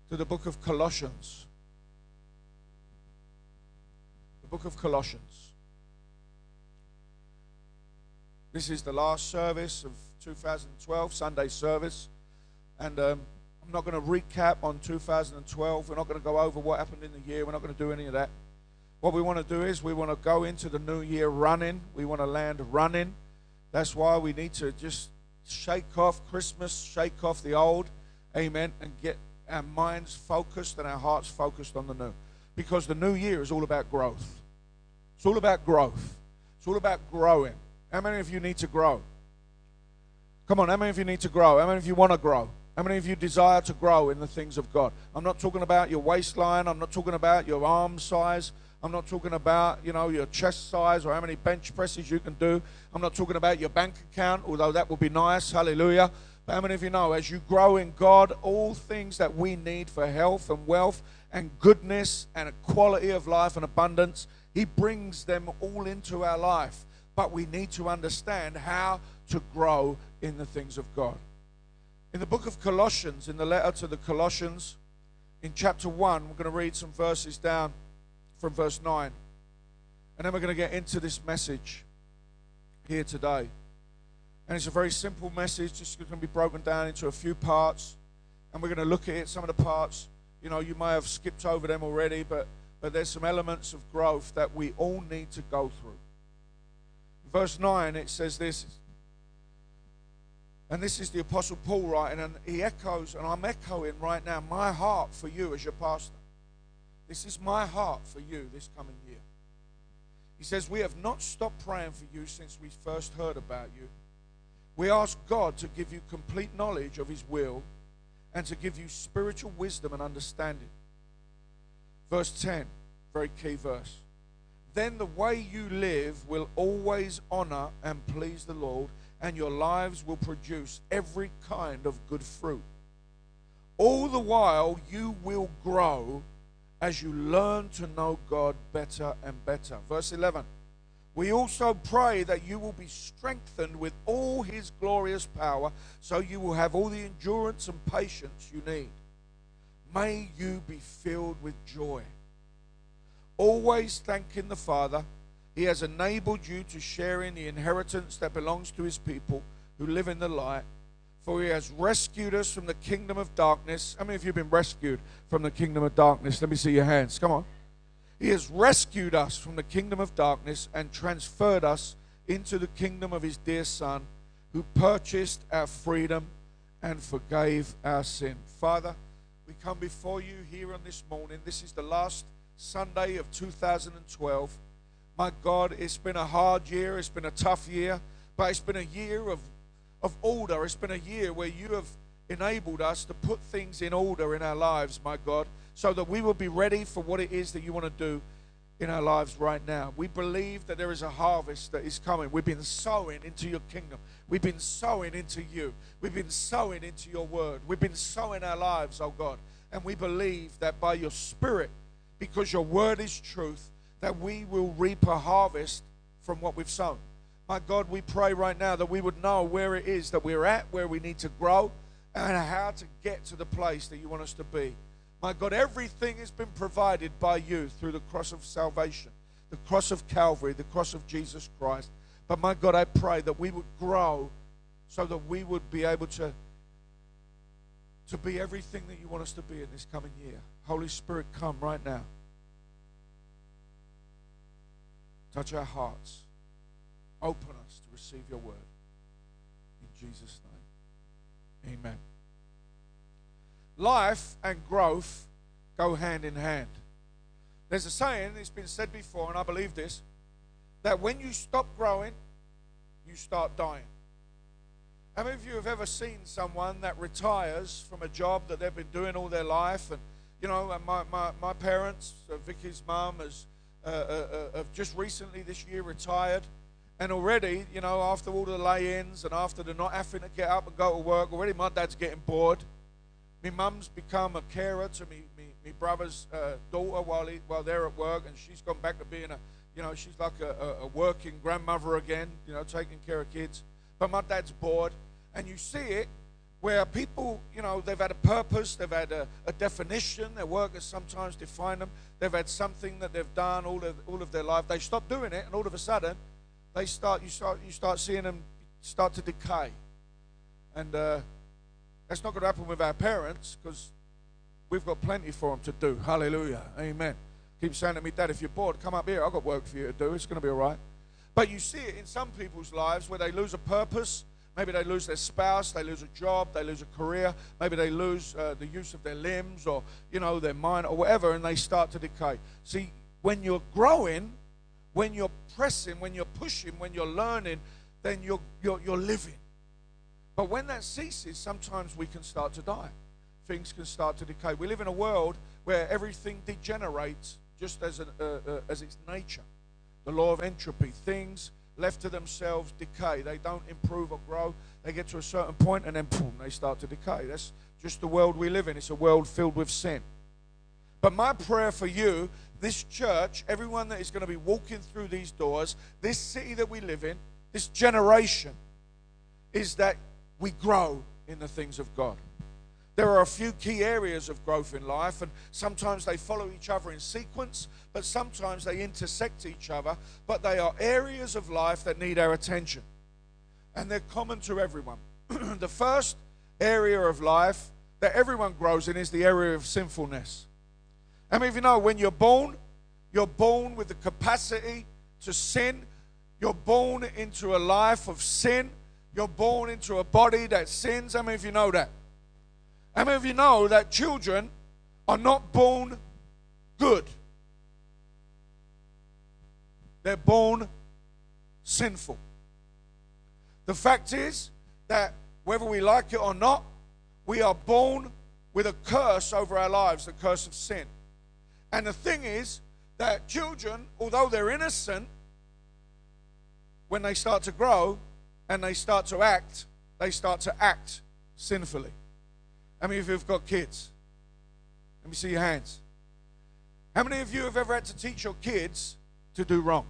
to the book of Colossians. The book of Colossians. This is the last service of 2012, Sunday service. And I'm not going to recap on 2012. We're not going to go over what happened in the year. We're not going to do any of that. What we want to do is we want to go into the new year running. We want to land running. That's why we need to just shake off Christmas, shake off the old, amen, and get our minds focused and our hearts focused on the new. Because the new year is all about growth. It's all about growth. It's all about growing. How many of you need to grow? Come on, how many of you need to grow? How many of you want to grow? How many of you desire to grow in the things of God? I'm not talking about your waistline. I'm not talking about your arm size. I'm not talking about, your chest size or how many bench presses you can do. I'm not talking about your bank account, although that would be nice. Hallelujah. But how many of you know, as you grow in God, all things that we need for health and wealth and goodness and a quality of life and abundance, He brings them all into our life. But we need to understand how to grow in the things of God. In the book of Colossians, in the letter to the Colossians, in chapter 1, we're going to read some verses down from verse 9. And then we're going to get into this message here today. And it's a very simple message, just going to be broken down into a few parts. And we're going to look at it. Some of the parts, you may have skipped over them already, but there's some elements of growth that we all need to go through. Verse 9, it says this, and this is the Apostle Paul writing, and he echoes, and I'm echoing right now, my heart for you as your pastor. This is my heart for you this coming year. He says, we have not stopped praying for you since we first heard about you. We ask God to give you complete knowledge of His will and to give you spiritual wisdom and understanding. Verse 10, very key verse. Then the way you live will always honor and please the Lord, and your lives will produce every kind of good fruit. All the while you will grow as you learn to know God better and better. Verse 11. We also pray that you will be strengthened with all His glorious power, so you will have all the endurance and patience you need. May you be filled with joy, always thanking the Father. He has enabled you to share in the inheritance that belongs to His people who live in the light. For He has rescued us from the kingdom of darkness. How many of you have been rescued from the kingdom of darkness? Let me see your hands. Come on. He has rescued us from the kingdom of darkness and transferred us into the kingdom of His dear Son, who purchased our freedom and forgave our sin. Father, we come before you here on this morning. This is the last Sunday of 2012. My God, it's been a hard year. It's been a tough year. But it's been a year of order. It's been a year where you have enabled us to put things in order in our lives, my God, so that we will be ready for what it is that you want to do in our lives right now. We believe that there is a harvest that is coming. We've been sowing into your kingdom. We've been sowing into you. We've been sowing into your word. We've been sowing our lives, oh God. And we believe that by your Spirit, because your word is truth, that we will reap a harvest from what we've sown. My God, we pray right now that we would know where it is that we're at, where we need to grow, and how to get to the place that you want us to be. My God, everything has been provided by you through the cross of salvation, the cross of Calvary, the cross of Jesus Christ. But my God, I pray that we would grow so that we would be able to be everything that you want us to be in this coming year. Holy Spirit, come right now. Touch our hearts. Open us to receive your word. In Jesus' name, amen. Life and growth go hand in hand. There's a saying, it's been said before, and I believe this, that when you stop growing, you start dying. How many of you have ever seen someone that retires from a job that they've been doing all their life? And, my parents, Vicky's mum, have just recently this year retired. And already, after all the lay-ins and after the not having to get up and go to work, already my dad's getting bored. My mum's become a carer to me brother's daughter while they're at work, and she's gone back to being she's like a working grandmother again, taking care of kids. But my dad's bored, and you see it where people, they've had a purpose, they've had a definition, their work has sometimes defined them, they've had something that they've done all of their life. They stop doing it, and all of a sudden, you start seeing them start to decay. And that's not going to happen with our parents, because we've got plenty for them to do. Hallelujah. Amen. Keep saying to me, Dad, if you're bored, come up here. I've got work for you to do. It's going to be all right. But you see it in some people's lives where they lose a purpose. Maybe they lose their spouse, they lose a job, they lose a career. Maybe they lose the use of their limbs or, their mind or whatever, and they start to decay. See, when you're growing, when you're pressing, when you're pushing, when you're learning, then you're living. But when that ceases, sometimes we can start to die. Things can start to decay. We live in a world where everything degenerates just as its nature. The law of entropy. Things left to themselves decay. They don't improve or grow. They get to a certain point and then boom, they start to decay. That's just the world we live in. It's a world filled with sin. But my prayer for you, this church, everyone that is going to be walking through these doors, this city that we live in, this generation, is that we grow in the things of God. There are a few key areas of growth in life, and sometimes they follow each other in sequence, but sometimes they intersect each other. But they are areas of life that need our attention, and they're common to everyone. The first area of life that everyone grows in is the area of sinfulness. I mean, if you know, when you're born with the capacity to sin. You're born into a life of sin. You're born into a body that sins. How many of you know that? How many of you know that children are not born good? They're born sinful. The fact is that whether we like it or not, we are born with a curse over our lives, the curse of sin. And the thing is that children, although they're innocent, when they start to grow and they start to act sinfully. How many of you have got kids? Let me see your hands. How many of you have ever had to teach your kids to do wrong?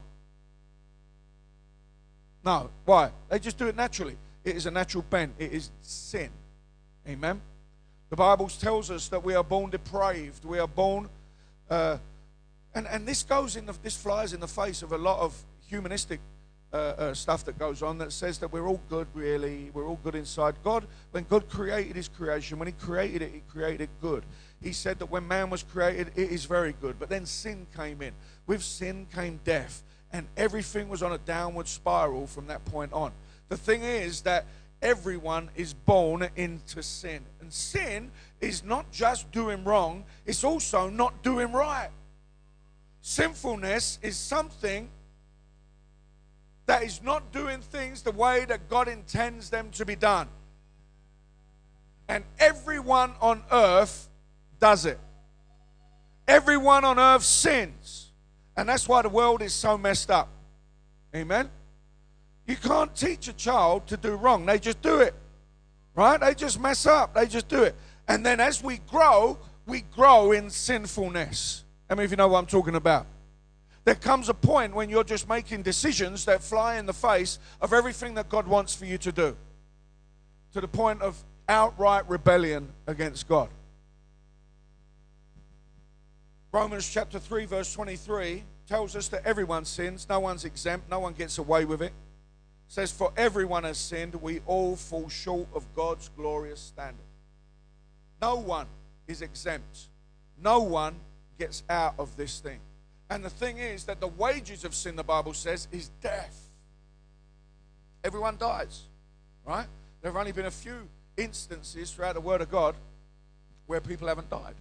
No. Why? They just do it naturally. It is a natural bent. It is sin. Amen? The Bible tells us that we are born depraved. We are born... and this flies in the face of a lot of humanistic stuff that goes on that says that we're all good, really. We're all good inside. God, when God created his creation, when he created it, he created it good. He said that when man was created, it is very good. But then sin came in. With sin came death. And everything was on a downward spiral from that point on. The thing is that everyone is born into sin. And sin is not just doing wrong, it's also not doing right. Sinfulness is something that is not doing things the way that God intends them to be done. And everyone on earth does it. Everyone on earth sins. And that's why the world is so messed up. Amen? You can't teach a child to do wrong. They just do it. Right? They just mess up. They just do it. And then as we grow in sinfulness. How many of you know what I'm talking about? There comes a point when you're just making decisions that fly in the face of everything that God wants for you to do. To the point of outright rebellion against God. Romans chapter 3 verse 23 tells us that everyone sins. No one's exempt. No one gets away with it. It says, for everyone has sinned. We all fall short of God's glorious standard. No one is exempt. No one gets out of this thing. And the thing is that the wages of sin, the Bible says, is death. Everyone dies, right? There have only been a few instances throughout the Word of God where people haven't died.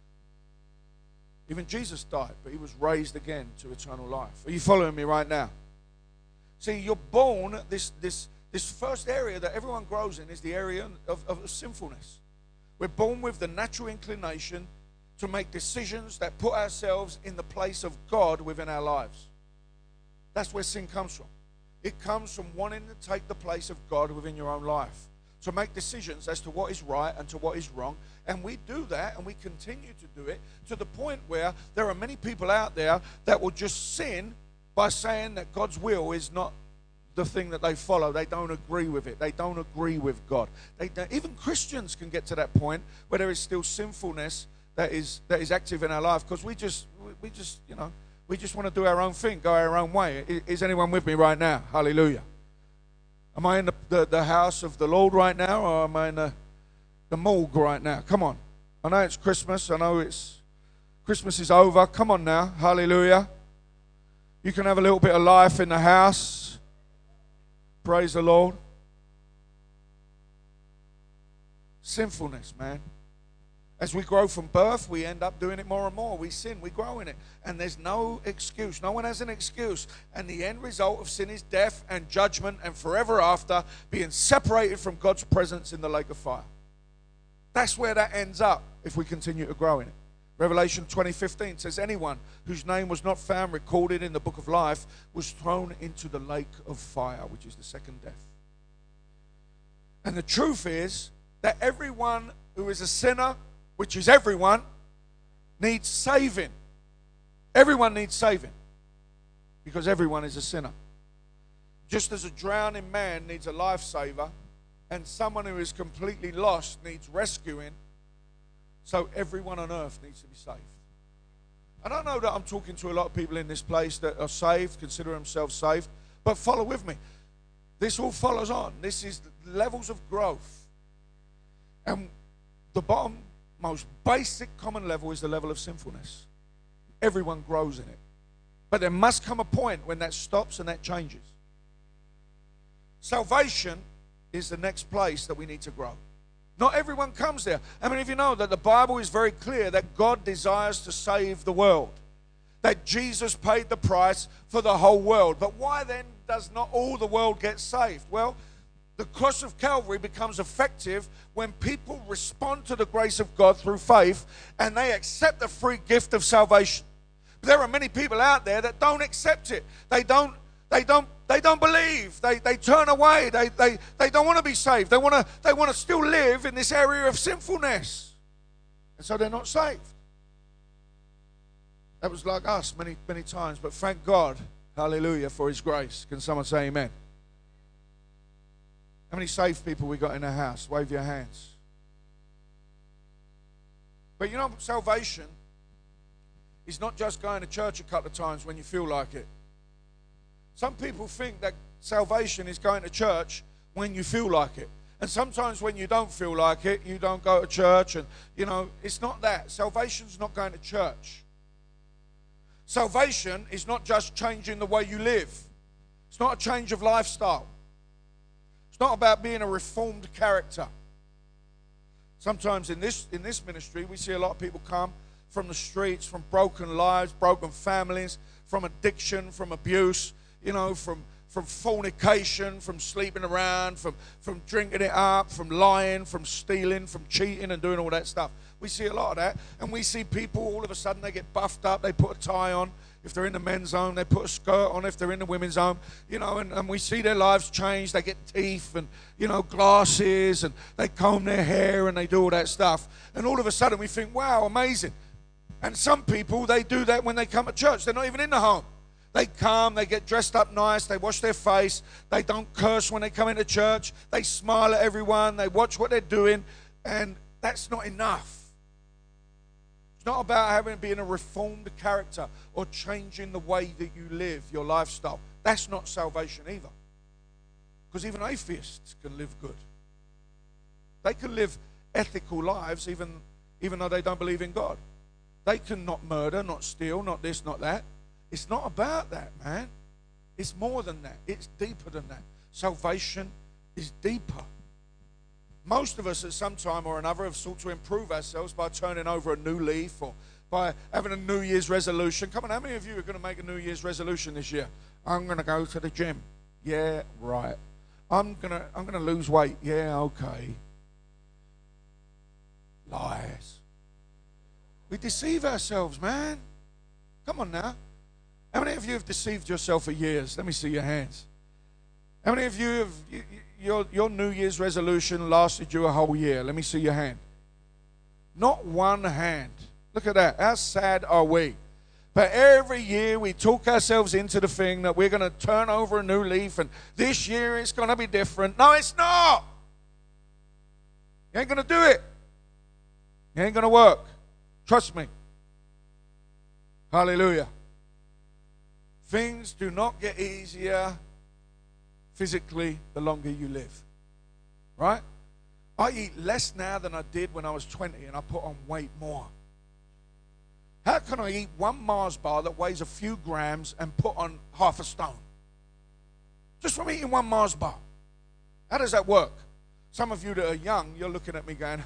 Even Jesus died, but he was raised again to eternal life. Are you following me right now? See, you're born, this first area that everyone grows in is the area of sinfulness. We're born with the natural inclination to make decisions that put ourselves in the place of God within our lives. That's where sin comes from. It comes from wanting to take the place of God within your own life. To make decisions as to what is right and to what is wrong. And we do that and we continue to do it to the point where there are many people out there that will just sin by saying that God's will is not the thing that they follow. They don't agree with it. They don't agree with God. Even Christians can get to that point where there is still sinfulness that is active in our life, because we just want to do our own thing, go our own way. Is anyone with me right now? Hallelujah. Am I in the house of the Lord right now, or am I in the morgue right now? Come on. I know it's Christmas. I know Christmas is over. Come on now. Hallelujah. You can have a little bit of life in the house. Praise the Lord. Sinfulness, man. As we grow from birth, we end up doing it more and more. We sin, we grow in it. And there's no excuse. No one has an excuse. And the end result of sin is death and judgment and forever after being separated from God's presence in the lake of fire. That's where that ends up if we continue to grow in it. Revelation 20:15 says, anyone whose name was not found recorded in the book of life was thrown into the lake of fire, which is the second death. And the truth is that everyone who is a sinner, which is everyone, needs saving. Everyone needs saving, because everyone is a sinner. Just as a drowning man needs a lifesaver, and someone who is completely lost needs rescuing, so everyone on earth needs to be saved. I don't know that I'm talking to a lot of people in this place that are saved, consider themselves saved, but follow with me. This all follows on. This is levels of growth. And the bottom, most basic common level is the level of sinfulness. Everyone grows in it. But there must come a point when that stops and that changes. Salvation is the next place that we need to grow. Not everyone comes there. I mean, if you know that the Bible is very clear that God desires to save the world, that Jesus paid the price for the whole world. But why then does not all the world get saved? Well, the cross of Calvary becomes effective when people respond to the grace of God through faith and they accept the free gift of salvation. But there are many people out there that don't accept it. They don't believe. They turn away. They don't want to be saved. They want to still live in this area of sinfulness. And so they're not saved. That was like us many times. But thank God, hallelujah, for his grace. Can someone say amen? How many saved people we got in the house? Wave your hands. But you know, salvation is not just going to church a couple of times when you feel like it. Some people think that salvation is going to church when you feel like it. And sometimes when you don't feel like it, you don't go to church. And, you know, it's not that. Salvation's not going to church. Salvation is not just changing the way you live. It's not a change of lifestyle. It's not about being a reformed character. Sometimes in this ministry, we see a lot of people come from the streets, from broken lives, broken families, from addiction, from abuse, you know, from fornication, from sleeping around, from drinking it up, from lying, from stealing, from cheating and doing all that stuff. We see a lot of that. And we see people, all of a sudden, they get buffed up, they put a tie on. If they're in the men's home, they put a skirt on. If they're in the women's home, you know, and we see their lives change. They get teeth and, you know, glasses, and they comb their hair and they do all that stuff. And all of a sudden we think, wow, amazing. And some people, they do that when they come to church. They're not even in the home. They come, they get dressed up nice, they wash their face, they don't curse when they come into church, they smile at everyone, they watch what they're doing, and that's not enough. It's not about being a reformed character or changing the way that you live, your lifestyle. That's not salvation either. Because even atheists can live good. They can live ethical lives even though they don't believe in God. They can not murder, not steal, not this, not that. It's not about that, man. It's more than that. It's deeper than that. Salvation is deeper. Most of us at some time or another have sought to improve ourselves by turning over a new leaf or by having a New Year's resolution. Come on, how many of you are going to make a New Year's resolution this year? I'm going to go to the gym. Yeah, right. I'm going to lose weight. Yeah, okay. Lies. We deceive ourselves, man. Come on now. How many of you have deceived yourself for years? Let me see your hands. How many of you have, your New Year's resolution lasted you a whole year? Let me see your hand. Not one hand. Look at that. How sad are we? But every year we talk ourselves into the thing that we're going to turn over a new leaf and this year it's going to be different. No, it's not. You ain't going to do it. It ain't going to work. Trust me. Hallelujah. Things do not get easier physically the longer you live. Right? I eat less now than I did when I was 20 and I put on weight more. How can I eat one Mars bar that weighs a few grams and put on half a stone? Just from eating one Mars bar. How does that work? Some of you that are young, you're looking at me going,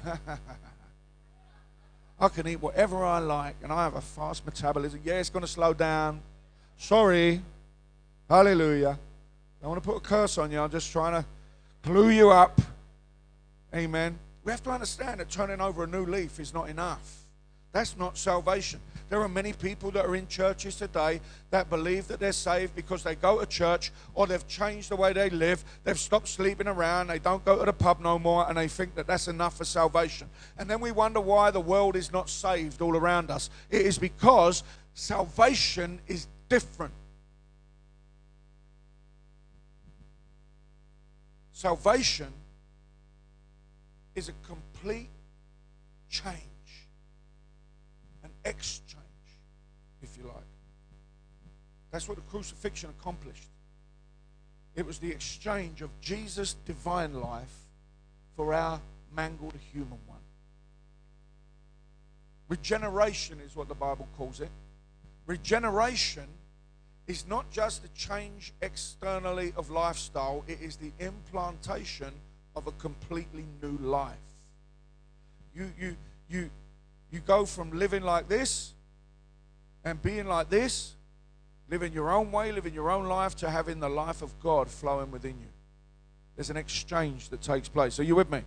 I can eat whatever I like and I have a fast metabolism. Yeah, it's going to slow down. Sorry. Hallelujah. I don't want to put a curse on you. I'm just trying to glue you up. Amen. We have to understand that turning over a new leaf is not enough. That's not salvation. There are many people that are in churches today that believe that they're saved because they go to church or they've changed the way they live. They've stopped sleeping around. They don't go to the pub no more, and they think that that's enough for salvation. And then we wonder why the world is not saved all around us. It is because salvation is different. Salvation is a complete change. Exchange, if you like. That's what the crucifixion accomplished. It was the exchange of Jesus' divine life for our mangled human one. Regeneration is what the Bible calls it. Regeneration is not just a change externally of lifestyle, it is the implantation of a completely new life. You go from living like this and being like this, living your own way, living your own life, to having the life of God flowing within you. There's an exchange that takes place. Are you with me?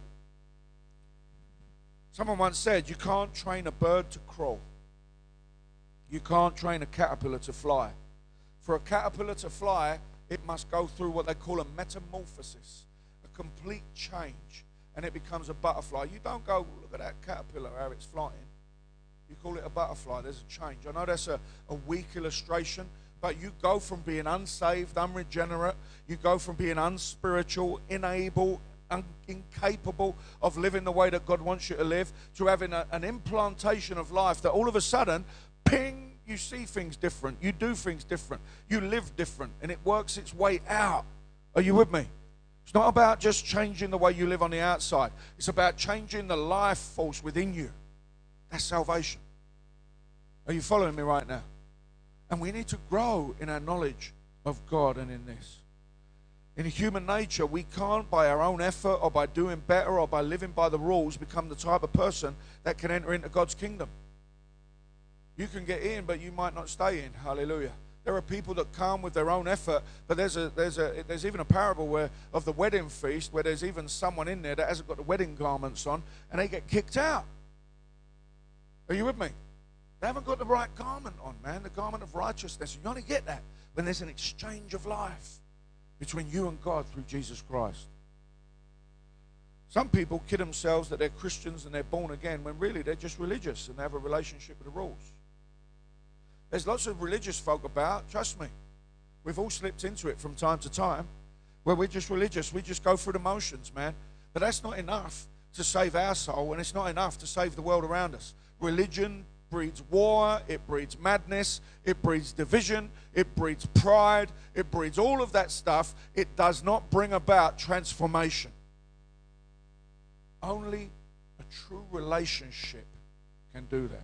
Someone once said, you can't train a bird to crawl. You can't train a caterpillar to fly. For a caterpillar to fly, it must go through what they call a metamorphosis, a complete change, and it becomes a butterfly. You don't go, look at that caterpillar, how it's flying. You call it a butterfly. There's a change. I know that's a weak illustration, but you go from being unsaved, unregenerate, you go from being unspiritual, incapable of living the way that God wants you to live, to having an implantation of life that all of a sudden, ping, you see things different, you do things different, you live different, and it works its way out. Are you with me? It's not about just changing the way you live on the outside. It's about changing the life force within you. That's salvation. Are you following me right now? And we need to grow in our knowledge of God and in this. In human nature, we can't, by our own effort or by doing better or by living by the rules, become the type of person that can enter into God's kingdom. You can get in, but you might not stay in. Hallelujah. There are people that come with their own effort, but there's even a parable of the wedding feast where there's even someone in there that hasn't got the wedding garments on, and they get kicked out. Are you with me? They haven't got the right garment on, man, the garment of righteousness. You only get that when there's an exchange of life between you and God through Jesus Christ. Some people kid themselves that they're Christians and they're born again when really they're just religious and they have a relationship with the rules. There's lots of religious folk about, trust me. We've all slipped into it from time to time where we're just religious. We just go through the motions, man. But that's not enough to save our soul, and it's not enough to save the world around us. Religion breeds war, it breeds madness, it breeds division, it breeds pride, it breeds all of that stuff. It does not bring about transformation. Only a true relationship can do that.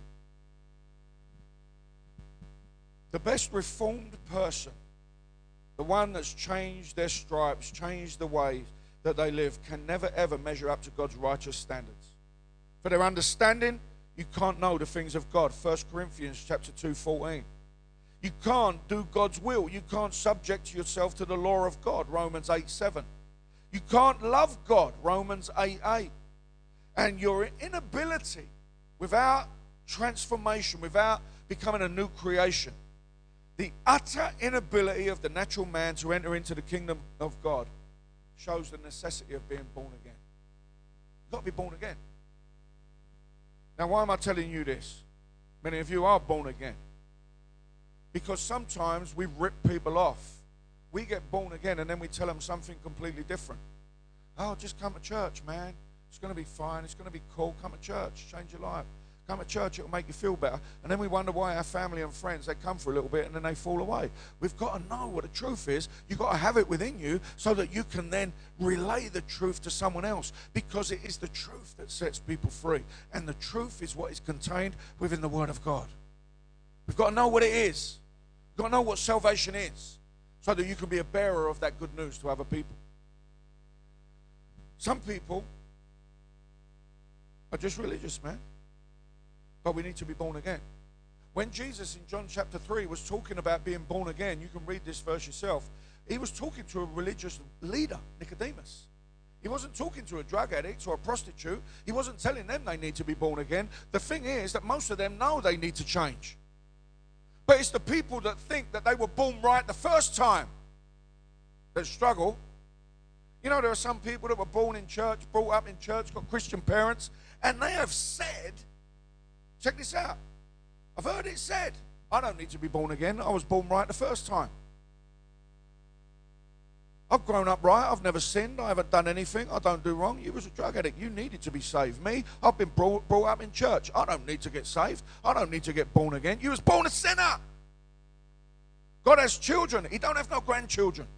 The best reformed person, the one that's changed their stripes, changed the way that they live, can never ever measure up to God's righteous standards. For their understanding, you can't know the things of God. 1 Corinthians chapter 2:14. You can't do God's will. You can't subject yourself to the law of God. Romans 8:7. You can't love God. Romans 8:8. And your inability, without transformation, without becoming a new creation, the utter inability of the natural man to enter into the kingdom of God shows the necessity of being born again. You've got to be born again. Now, why am I telling you this? Many of you are born again. Because sometimes we rip people off. We get born again and then we tell them something completely different. Oh, just come to church, man. It's going to be fine. It's going to be cool. Come to church. Change your life. Come to church. It'll make you feel better. And then we wonder why our family and friends, they come for a little bit and then they fall away. We've got to know what the truth is. You've got to have it within you so that you can then relay the truth to someone else, because it is the truth that sets people free. And the truth is what is contained within the Word of God. We've got to know what it is. We've got to know what salvation is so that you can be a bearer of that good news to other people. Some people are just religious, man. But we need to be born again. When Jesus in John chapter 3 was talking about being born again, you can read this verse yourself. He was talking to a religious leader, Nicodemus. He wasn't talking to a drug addict or a prostitute. He wasn't telling them they need to be born again. The thing is that most of them know they need to change. But it's the people that think that they were born right the first time that struggle. You know, there are some people that were born in church, brought up in church, got Christian parents, and they have said, check this out, I've heard it said, I don't need to be born again. I was born right the first time. I've grown up right. I've never sinned. I haven't done anything. I don't do wrong. You was a drug addict. You needed to be saved. Me, I've been brought up in church. I don't need to get saved. I don't need to get born again. You was born a sinner. God has children. He don't have no grandchildren.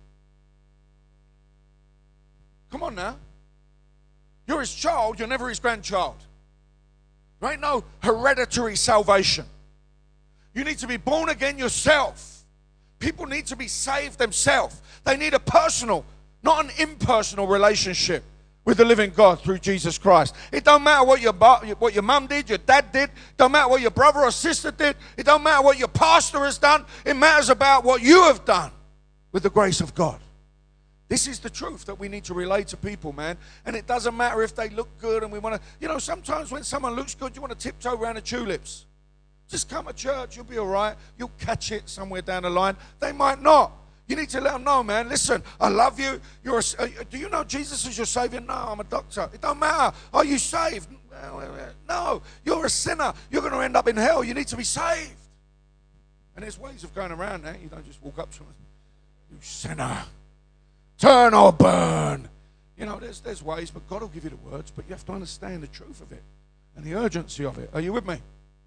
Come on now. You're his child. You're never his grandchild. There ain't no hereditary salvation. You need to be born again yourself. People need to be saved themselves. They need a personal, not an impersonal relationship with the living God through Jesus Christ. It don't matter what your mum did, your dad did. It don't matter what your brother or sister did. It don't matter what your pastor has done. It matters about what you have done with the grace of God. This is the truth that we need to relay to people, man. And it doesn't matter if they look good and we want to, you know, sometimes when someone looks good, you want to tiptoe around the tulips. Just come to church, you'll be all right. You'll catch it somewhere down the line. They might not. You need to let them know, man, listen, I love you. Do you know Jesus is your Savior? No, I'm a doctor. It don't matter. Are you saved? No, you're a sinner. You're going to end up in hell. You need to be saved. And there's ways of going around that. You don't just walk up to them, you sinner. Turn or burn. You know, there's ways, but God will give you the words, but you have to understand the truth of it and the urgency of it. Are you with me?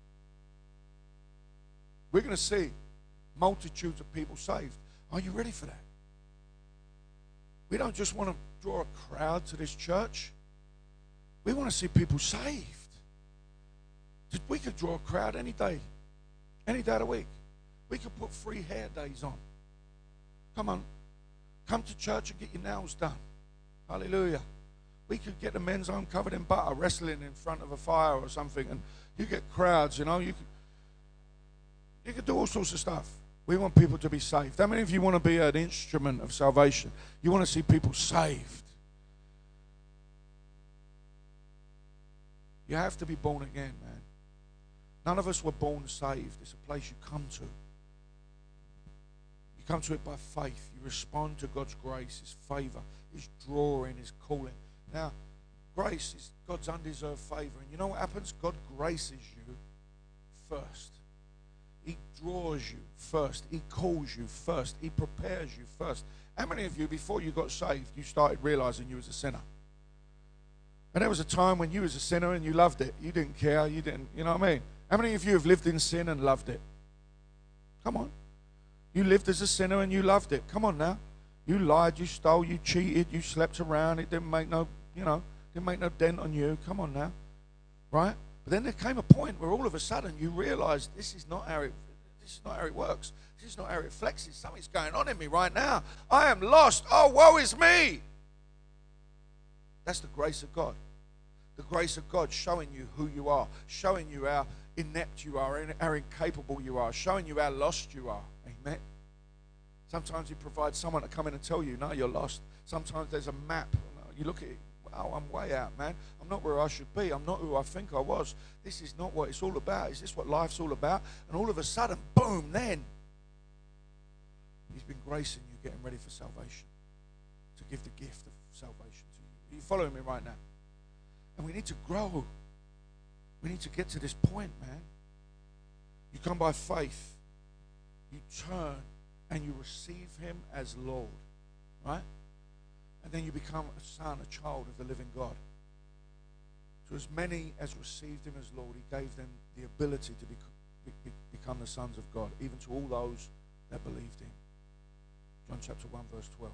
We're going to see multitudes of people saved. Are you ready for that? We don't just want to draw a crowd to this church. We want to see people saved. We could draw a crowd any day of the week. We could put free hair days on. Come on. Come to church and get your nails done. Hallelujah. We could get the men's home covered in butter, wrestling in front of a fire or something, and you get crowds, you know. You could do all sorts of stuff. We want people to be saved. How many of you want to be an instrument of salvation? You want to see people saved. You have to be born again, man. None of us were born saved. It's a place you come to. You come to it by faith. You respond to God's grace, his favor, his drawing, his calling. Now, grace is God's undeserved favor. And you know what happens? God graces you first. He draws you first. He calls you first. He prepares you first. How many of you, before you got saved, you started realizing you was a sinner? And there was a time when you was a sinner and you loved it. You didn't care. You didn't, you know what I mean? How many of you have lived in sin and loved it? Come on. You lived as a sinner and you loved it. Come on now. You lied, you stole, you cheated, you slept around. It didn't make no, didn't make no dent on you. Come on now. Right? But then there came a point where all of a sudden you realized this is not how it works. This is not how it flexes. Something's going on in me right now. I am lost. Oh, woe is me. That's the grace of God. The grace of God showing you who you are, showing you how inept you are, how incapable you are, showing you how lost you are. Amen. Sometimes he provides someone to come in and tell you, no, you're lost. Sometimes there's a map. You look at it, wow, I'm way out, man. I'm not where I should be. I'm not who I think I was. This is not what it's all about. Is this what life's all about? And all of a sudden, boom, then he's been gracing you, getting ready for salvation, to give the gift of salvation to you. Are you following me right now? And we need to grow. We need to get to this point, man. You come by faith. you turn and you receive him as Lord, right? And then you become a son, a child of the living God. To as many as received him as Lord, he gave them the ability to become the sons of God, even to all those that believed him. John chapter 1, verse 12.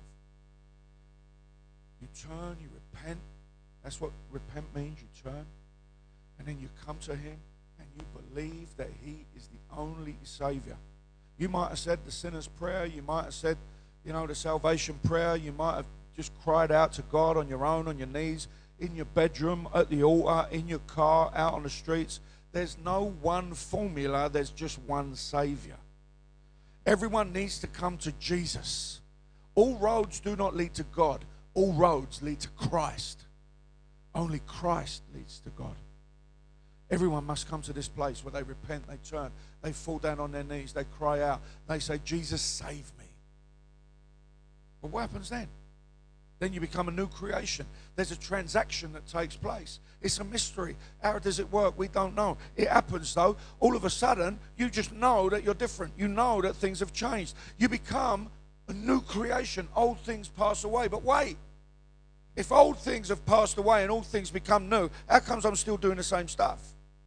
You turn, you repent. That's what repent means. You turn, and then you come to him, and you believe that he is the only Savior. You might have said the sinner's prayer. You might have said, the salvation prayer. You might have just cried out to God on your own, on your knees, in your bedroom, at the altar, in your car, out on the streets. There's no one formula. There's just one Savior. Everyone needs to come to Jesus. All roads do not lead to God. All roads lead to Christ. Only Christ leads to God. Everyone must come to this place where they repent, they turn, they fall down on their knees, they cry out, they say, Jesus, save me. But what happens then? Then you become a new creation. There's a transaction that takes place. It's a mystery. How does it work? We don't know. It happens though. All of a sudden, you just know that you're different. You know that things have changed. You become a new creation. Old things pass away. But wait. If old things have passed away and all things become new, how comes I'm still doing the same stuff?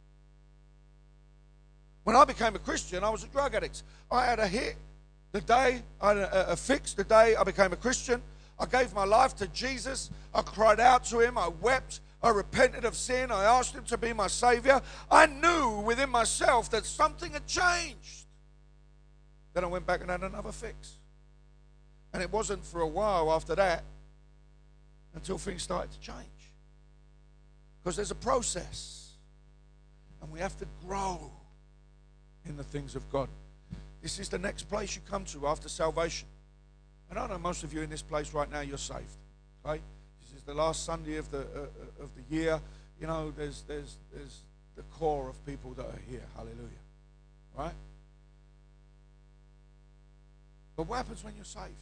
When I became a Christian, I was a drug addict. I had a hit the day, I had a fix the day I became a Christian. I gave my life to Jesus. I cried out to him. I wept. I repented of sin. I asked him to be my Savior. I knew within myself that something had changed. Then I went back and had another fix. And it wasn't for a while after that until things started to change. Because there's a process. And we have to grow in the things of God. This is the next place you come to after salvation. And I know most of you in this place right now, you're saved. Okay? This is the last Sunday of the year. There's the core of people that are here. Hallelujah. Right? But what happens when you're saved?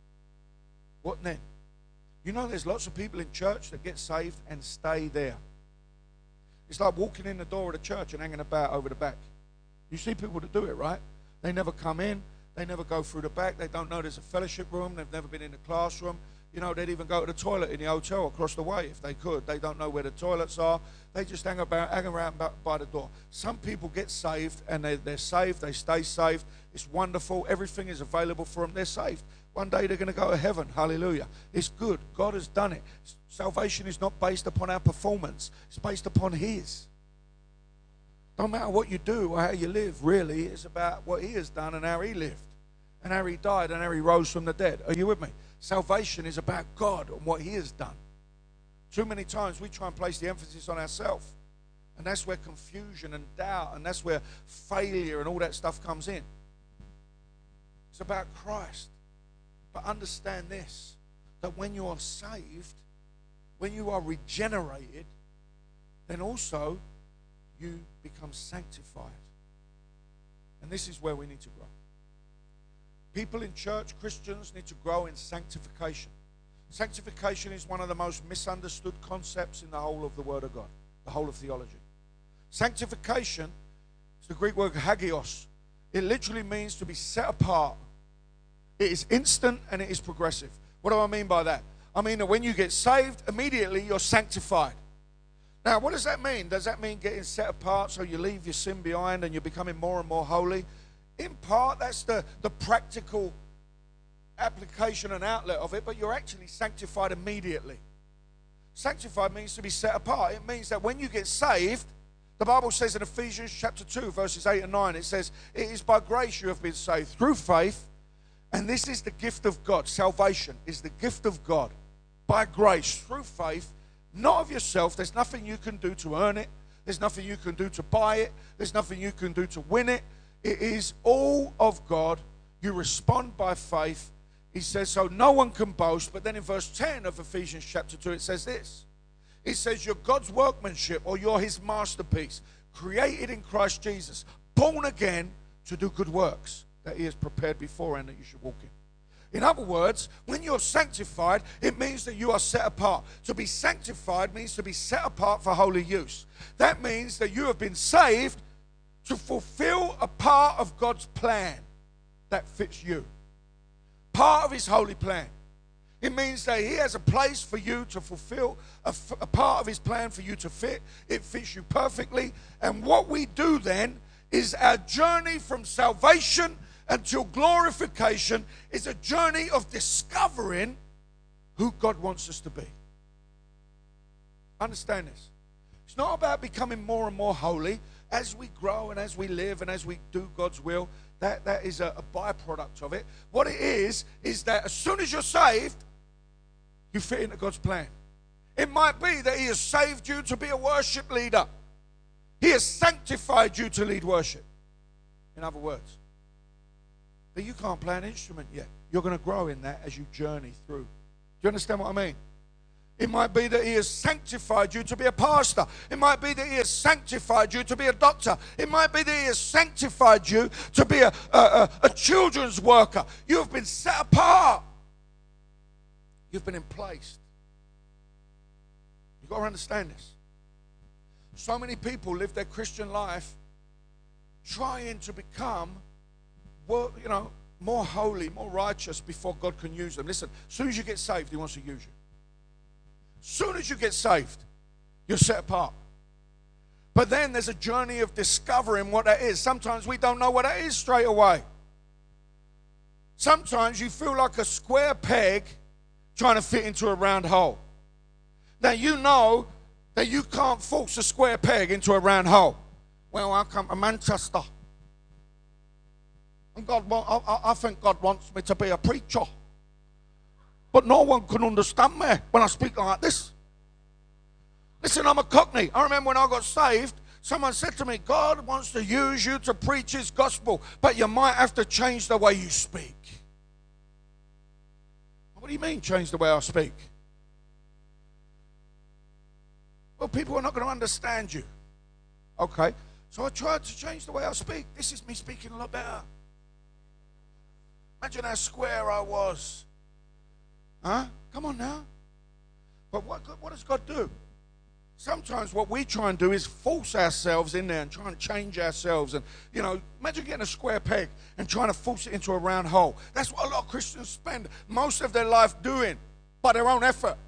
What then? There's lots of people in church that get saved and stay there. It's like walking in the door of the church and hanging about over the back. You see people that do it, right? They never come in. They never go through the back. They don't know there's a fellowship room. They've never been in the classroom. They'd even go to the toilet in the hotel across the way if they could. They don't know where the toilets are. They just hang around by the door. Some people get saved and they're saved. They stay saved. It's wonderful. Everything is available for them. They're saved. One day they're going to go to heaven. Hallelujah. It's good. God has done it. Salvation is not based upon our performance. It's based upon his. Don't matter what you do or how you live, really. It's about what he has done and how he lived and how he died and how he rose from the dead. Are you with me? Salvation is about God and what he has done. Too many times we try and place the emphasis on ourselves. And that's where confusion and doubt and that's where failure and all that stuff comes in. It's about Christ. But understand this, that when you are saved, when you are regenerated, then also you become sanctified. And this is where we need to grow. People in church, Christians, need to grow in sanctification. Sanctification is one of the most misunderstood concepts in the whole of the Word of God, the whole of theology. Sanctification is the Greek word hagios. It literally means to be set apart. It is instant and it is progressive. What do I mean by that? I mean that when you get saved, immediately you're sanctified. Now, what does that mean? Does that mean getting set apart so you leave your sin behind and you're becoming more and more holy? In part, that's the practical application and outlet of it, but you're actually sanctified immediately. Sanctified means to be set apart. It means that when you get saved, the Bible says in Ephesians chapter 2, verses 8 and 9, it says, it is by grace you have been saved through faith, and this is the gift of God. Salvation is the gift of God by grace through faith, not of yourself. There's nothing you can do to earn it. There's nothing you can do to buy it. There's nothing you can do to win it. It is all of God. You respond by faith. He says, so no one can boast. But then in verse 10 of Ephesians chapter 2, it says this. It says, you're God's workmanship, or you're his masterpiece, created in Christ Jesus, born again to do good works that he has prepared beforehand that you should walk in. In other words, when you're sanctified, it means that you are set apart. To be sanctified means to be set apart for holy use. That means that you have been saved to fulfill a part of God's plan. that fits you. Part of his holy plan. It means that he has a place for you to fulfill, a part of his plan for you to fit. It fits you perfectly. And what we do then is our journey from salvation until glorification is a journey of discovering who God wants us to be. Understand this. It's not about becoming more and more holy. As we grow and as we live and as we do God's will, that is a byproduct of it. What it is that as soon as you're saved, you fit into God's plan. It might be that he has saved you to be a worship leader. He has sanctified you to lead worship. In other words, but you can't play an instrument yet. You're going to grow in that as you journey through. Do you understand what I mean? It might be that he has sanctified you to be a pastor. It might be that he has sanctified you to be a doctor. It might be that he has sanctified you to be a children's worker. You have been set apart. You've been in place. You've got to understand this. So many people live their Christian life trying to become, more holy, more righteous before God can use them. Listen, as soon as you get saved, he wants to use you. As soon as you get saved, you're set apart. But then there's a journey of discovering what that is. Sometimes we don't know what that is straight away. Sometimes you feel like a square peg trying to fit into a round hole. Now you know that you can't force a square peg into a round hole. Well, I come to Manchester. And I think God wants me to be a preacher. But no one can understand me when I speak like this. Listen, I'm a Cockney. I remember when I got saved, someone said to me, God wants to use you to preach his gospel, but you might have to change the way you speak. What do you mean, change the way I speak? Well, people are not going to understand you. Okay, so I tried to change the way I speak. This is me speaking a lot better. Imagine how square I was. Huh? Come on now. But what does God do? Sometimes what we try and do is force ourselves in there and try and change ourselves. And, imagine getting a square peg and trying to force it into a round hole. That's what a lot of Christians spend most of their life doing by their own effort.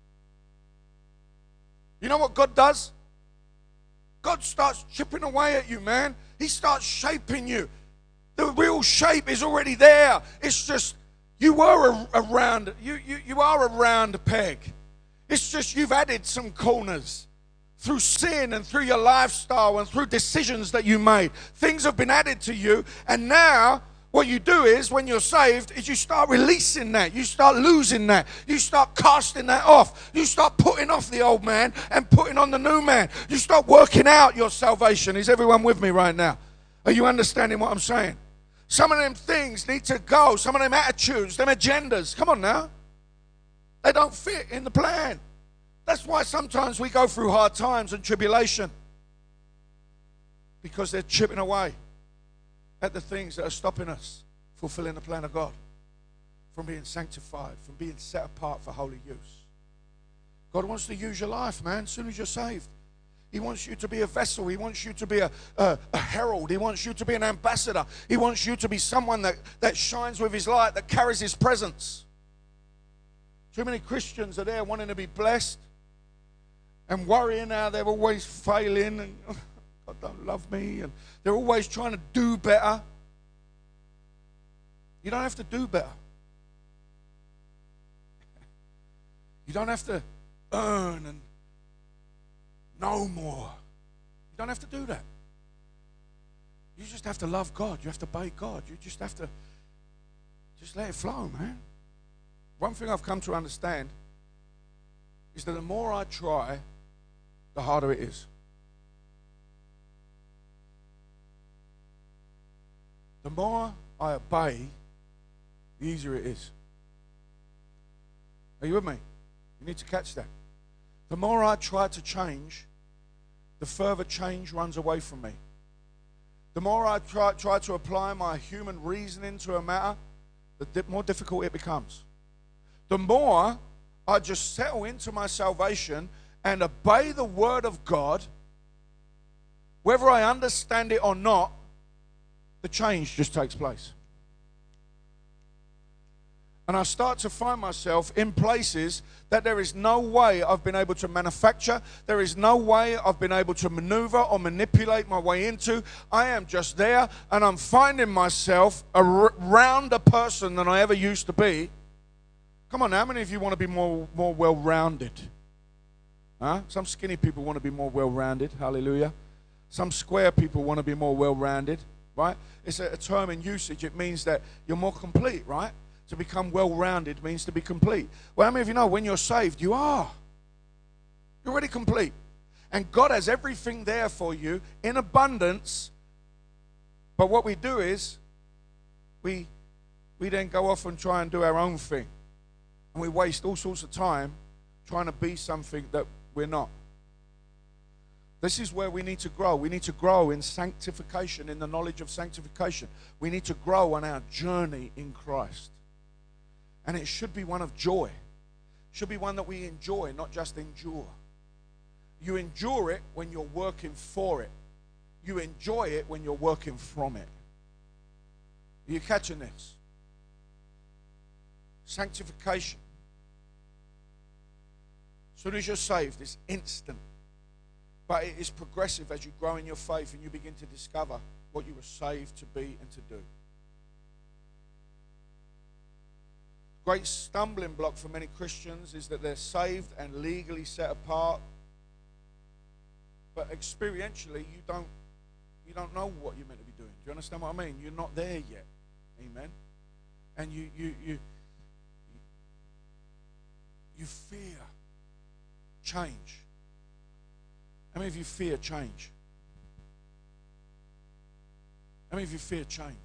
You know what God does? God starts chipping away at you, man. He starts shaping you. The real shape is already there. It's just you were a round. You are a round peg. It's just you've added some corners through sin and through your lifestyle and through decisions that you made. Things have been added to you, and now what you do is, when you're saved, is you start releasing that. You start losing that. You start casting that off. You start putting off the old man and putting on the new man. You start working out your salvation. Is everyone with me right now? Are you understanding what I'm saying? Some of them things need to go. Some of them attitudes, them agendas. Come on now. They don't fit in the plan. That's why sometimes we go through hard times and tribulation. Because they're chipping away at the things that are stopping us fulfilling the plan of God, from being sanctified, from being set apart for holy use. God wants to use your life, man, as soon as you're saved. He wants you to be a vessel. He wants you to be a herald. He wants you to be an ambassador. He wants you to be someone that shines with his light, that carries his presence. Too many Christians are there wanting to be blessed and worrying how they're always failing and God don't love me, and they're always trying to do better. You don't have to do better. You don't have to earn and know more. You don't have to do that. You just have to love God. You have to obey God. You just have to just let it flow, man. One thing I've come to understand is that the more I try, the harder it is. The more I obey, the easier it is. Are you with me? You need to catch that. The more I try to change, the further change runs away from me. The more I try to apply my human reasoning to a matter, the more difficult it becomes. The more I just settle into my salvation and obey the word of God, whether I understand it or not, the change just takes place. And I start to find myself in places that there is no way I've been able to manufacture. There is no way I've been able to maneuver or manipulate my way into. I am just there, and I'm finding myself around a person than I ever used to be. Come on now, how many of you want to be more well-rounded? Huh? Some skinny people want to be more well-rounded. Hallelujah. Some square people want to be more well-rounded, right? It's a term in usage. It means that you're more complete, right? To become well-rounded means to be complete. Well, how many of you know when you're saved, you are? You're already complete. And God has everything there for you in abundance. But what we do is we then go off and try and do our own thing. And we waste all sorts of time trying to be something that we're not. This is where we need to grow. We need to grow in sanctification, in the knowledge of sanctification. We need to grow on our journey in Christ. And it should be one of joy. It should be one that we enjoy, not just endure. You endure it when you're working for it. You enjoy it when you're working from it. Are you catching this? Sanctification. As soon as you're saved, it's instant. But it is progressive as you grow in your faith and you begin to discover what you were saved to be and to do. Great stumbling block for many Christians is that they're saved and legally set apart, but experientially you don't know what you're meant to be doing. Do you understand what I mean? You're not there yet. Amen. And you fear change. How many of you fear change? How many of you fear change?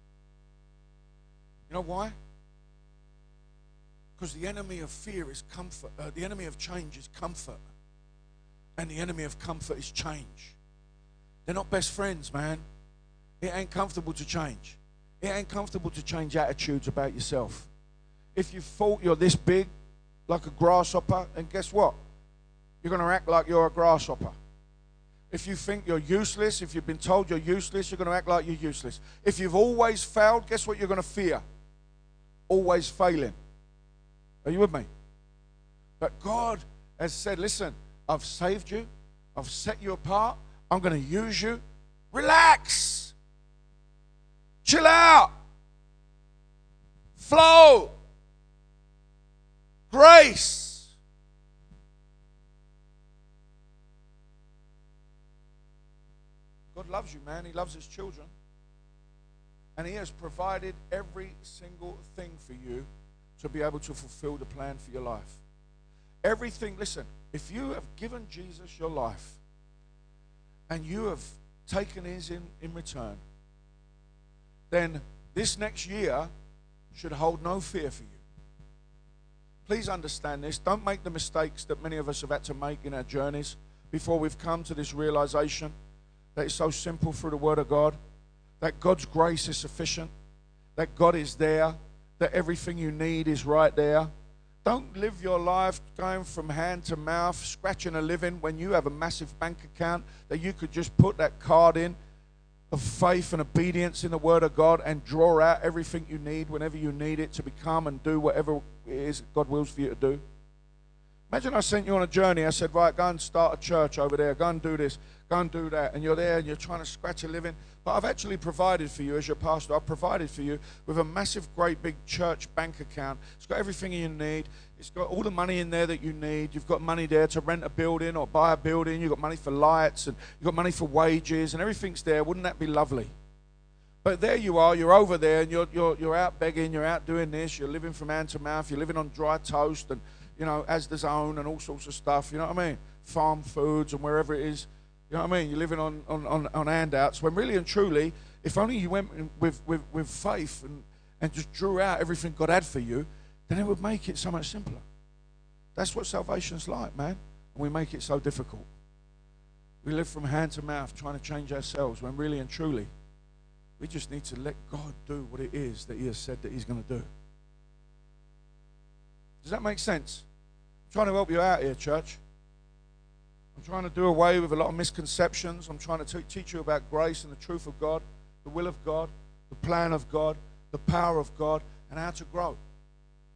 You know why? Because the enemy of fear is comfort. The enemy of change is comfort. And the enemy of comfort is change. They're not best friends, man. It ain't comfortable to change. It ain't comfortable to change attitudes about yourself. If you thought you're this big, like a grasshopper, and guess what? You're going to act like you're a grasshopper. If you think you're useless, if you've been told you're useless, you're going to act like you're useless. If you've always failed, guess what you're going to fear? Always failing. Are you with me? But God has said, listen, I've saved you. I've set you apart. I'm going to use you. Relax. Chill out. Flow. Grace. God loves you, man. He loves his children. And he has provided every single thing for you to be able to fulfill the plan for your life. Everything, listen, if you have given Jesus your life and you have taken his in return, then this next year should hold no fear for you. Please understand this. Don't make the mistakes that many of us have had to make in our journeys before we've come to this realization that it's so simple through the Word of God, that God's grace is sufficient, that God is there, that everything you need is right there. Don't live your life going from hand to mouth, scratching a living when you have a massive bank account that you could just put that card in of faith and obedience in the Word of God and draw out everything you need whenever you need it to become and do whatever it is God wills for you to do. Imagine I sent you on a journey. I said, right, go and start a church over there. Go and do this. Go and do that. And you're there and you're trying to scratch a living. But I've actually provided for you as your pastor. I've provided for you with a massive, great, big church bank account. It's got everything you need. It's got all the money in there that you need. You've got money there to rent a building or buy a building. You've got money for lights and you've got money for wages and everything's there. Wouldn't that be lovely? But there you are. You're over there and you're out begging. You're out doing this. You're living from hand to mouth. You're living on dry toast and, you know, Asda's own and all sorts of stuff. You know what I mean? Farm foods and wherever it is. You know what I mean? You're living on handouts. When really and truly, if only you went with faith and just drew out everything God had for you, then it would make it so much simpler. That's what salvation's like, man. And we make it so difficult. We live from hand to mouth trying to change ourselves when really and truly, we just need to let God do what it is that he has said that he's going to do. Does that make sense? I'm trying to help you out here, church. I'm trying to do away with a lot of misconceptions. I'm trying to teach you about grace and the truth of God, the will of God, the plan of God, the power of God, and how to grow.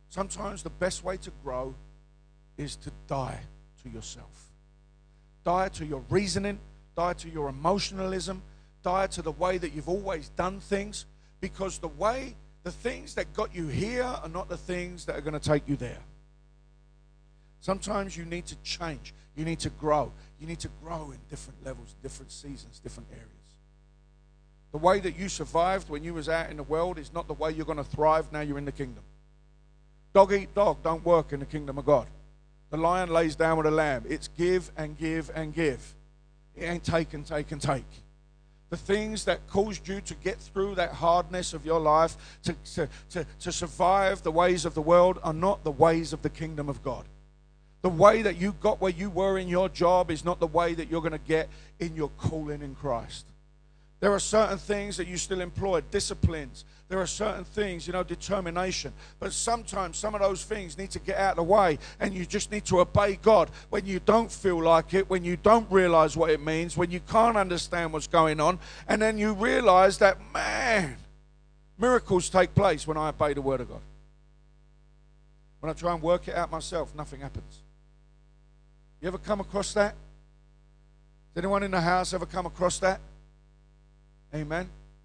Sometimes the best way to grow is to die to yourself. Die to your reasoning, die to your emotionalism, die to the way that you've always done things, because the things that got you here are not the things that are going to take you there. Sometimes you need to change. You need to grow. You need to grow in different levels, different seasons, different areas. The way that you survived when you was out in the world is not the way you're going to thrive now you're in the kingdom. Dog eat dog don't work in the kingdom of God. The lion lays down with a lamb. It's give and give and give. It ain't take and take and take. The things that caused you to get through that hardness of your life, to survive the ways of the world, are not the ways of the kingdom of God. The way that you got where you were in your job is not the way that you're going to get in your calling in Christ. There are certain things that you still employ, disciplines. There are certain things, determination. But sometimes some of those things need to get out of the way, and you just need to obey God when you don't feel like it, when you don't realize what it means, when you can't understand what's going on. And then you realize that, man, miracles take place when I obey the word of God. When I try and work it out myself, nothing happens. You ever come across that? Has anyone in the house ever come across that? Amen.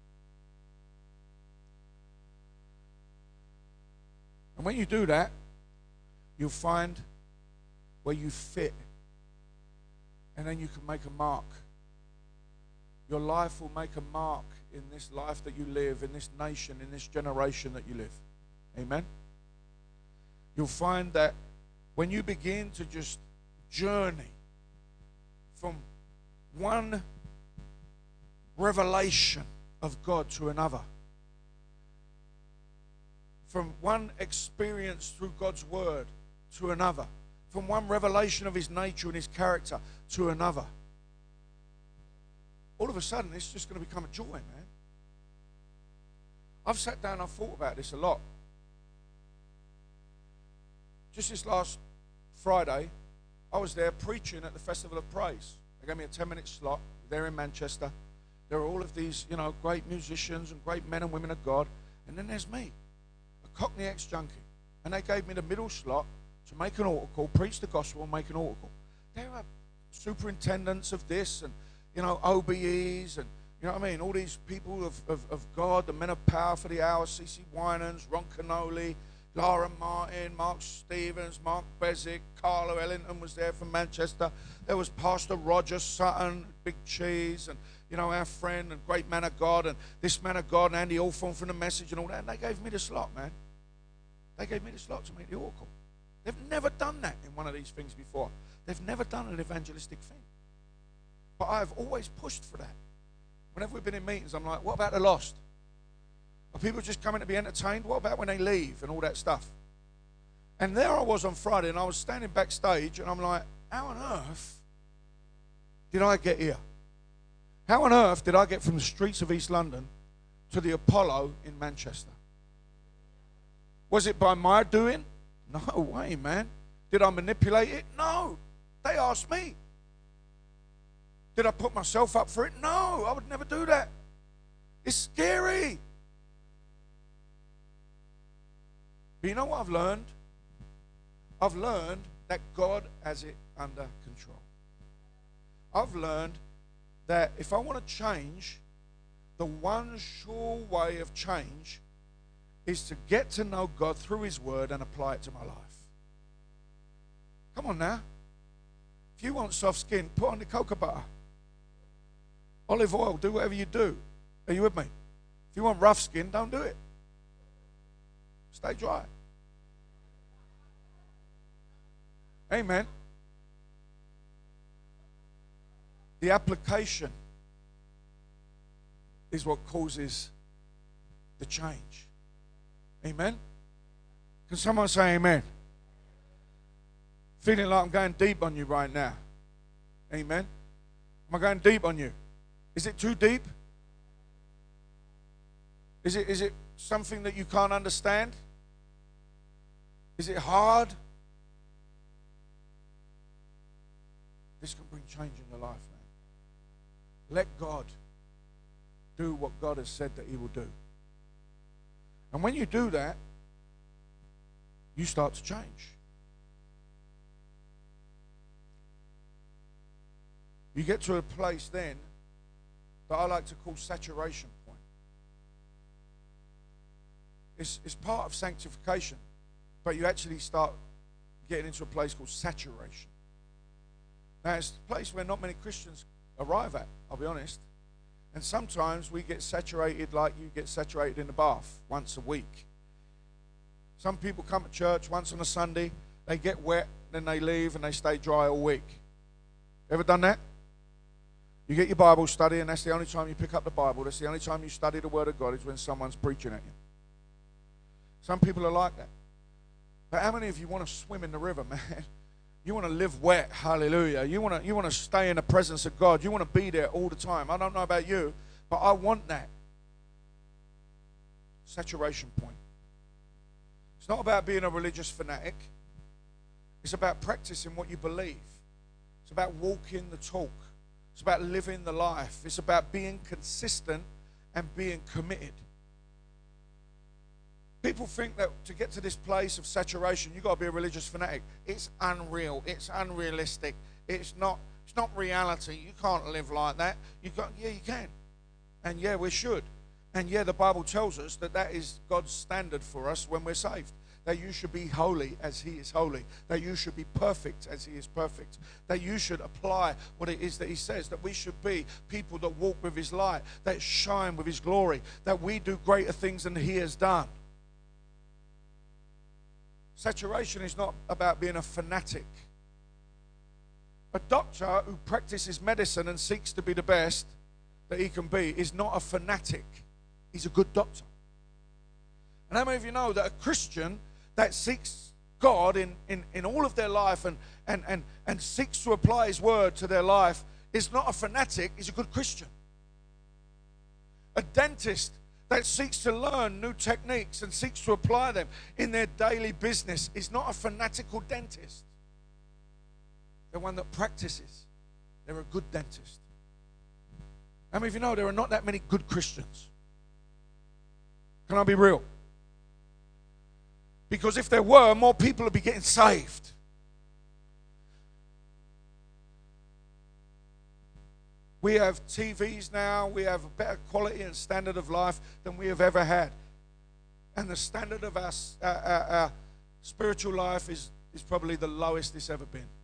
And when you do that, you'll find where you fit. And then you can make a mark. Your life will make a mark in this life that you live, in this nation, in this generation that you live. Amen. You'll find that when you begin to just journey from one revelation of God to another, from one experience through God's word to another, from one revelation of his nature and his character to another, all of a sudden it's just going to become a joy, man. I've sat down and I've thought about this a lot. Just this last Friday, I was there preaching at the Festival of Praise. They gave me a 10-minute slot there in Manchester. There are all of these, great musicians and great men and women of God. And then there's me, a Cockney ex-junkie. And they gave me the middle slot to make an altar call, preach the gospel and make an altar call. There are superintendents of this and, OBEs and, all these people of God, the men of power for the hour, C.C. Winans, Ron Canoli, Laura Martin, Mark Stevens, Mark Bezick, Carlo Ellington was there from Manchester. There was Pastor Roger Sutton, Big Cheese, and, our friend and great man of God, and this man of God, and Andy Hawthorne from The Message and all that. And they gave me the slot, man. They gave me the slot to make the oracle. They've never done that in one of these things before. They've never done an evangelistic thing. But I've always pushed for that. Whenever we've been in meetings, I'm like, what about the lost? Are people just coming to be entertained? What about when they leave and all that stuff? And there I was on Friday, and I was standing backstage, and I'm like, how on earth did I get here? How on earth did I get from the streets of East London to the Apollo in Manchester? Was it by my doing? No way, man. Did I manipulate it? No. They asked me. Did I put myself up for it? No, I would never do that. It's scary. But you know what I've learned? I've learned that God has it under control. I've learned that if I want to change, the one sure way of change is to get to know God through his word and apply it to my life. Come on now. If you want soft skin, put on the cocoa butter. Olive oil, do whatever you do. Are you with me? If you want rough skin, don't do it. Stay dry. Amen. The application is what causes the change. Amen. Can someone say amen? Feeling like I'm going deep on you right now. Amen. Am I going deep on you? Is it too deep? Is it something that you can't understand? Is it hard? This can bring change in your life, man. Let God do what God has said that he will do. And when you do that, you start to change. You get to a place then that I like to call saturation point. It's part of sanctification, but you actually start getting into a place called saturation. Now, it's a place where not many Christians arrive at, I'll be honest. And sometimes we get saturated like you get saturated in the bath once a week. Some people come to church once on a Sunday, they get wet, then they leave and they stay dry all week. Ever done that? You get your Bible study, and that's the only time you pick up the Bible. That's the only time you study the Word of God is when someone's preaching at you. Some people are like that. But how many of you want to swim in the river, man? You want to live wet, hallelujah. You want to stay in the presence of God. You want to be there all the time. I don't know about you, but I want that. Saturation point. It's not about being a religious fanatic. It's about practicing what you believe. It's about walking the talk. It's about living the life. It's about being consistent and being committed. People think that to get to this place of saturation, you've got to be a religious fanatic. It's unreal. It's unrealistic. It's not reality. You can't live like that. Yeah, you can. And yeah, we should. And yeah, the Bible tells us that that is God's standard for us when we're saved. That you should be holy as He is holy. That you should be perfect as He is perfect. That you should apply what it is that He says. That we should be people that walk with His light. That shine with His glory. That we do greater things than He has done. Saturation is not about being a fanatic. A doctor who practices medicine and seeks to be the best that he can be is not a fanatic. He's a good doctor. And how many of you know that a Christian that seeks God in all of their life and seeks to apply His word to their life is not a fanatic, he's a good Christian. A dentist that seeks to learn new techniques and seeks to apply them in their daily business is not a fanatical dentist. They're one that practices. They're a good dentist. How many of you know there are not that many good Christians? Can I be real? Because if there were, more people would be getting saved. We have TVs now. We have a better quality and standard of life than we have ever had. And the standard of our spiritual life is probably the lowest it's ever been.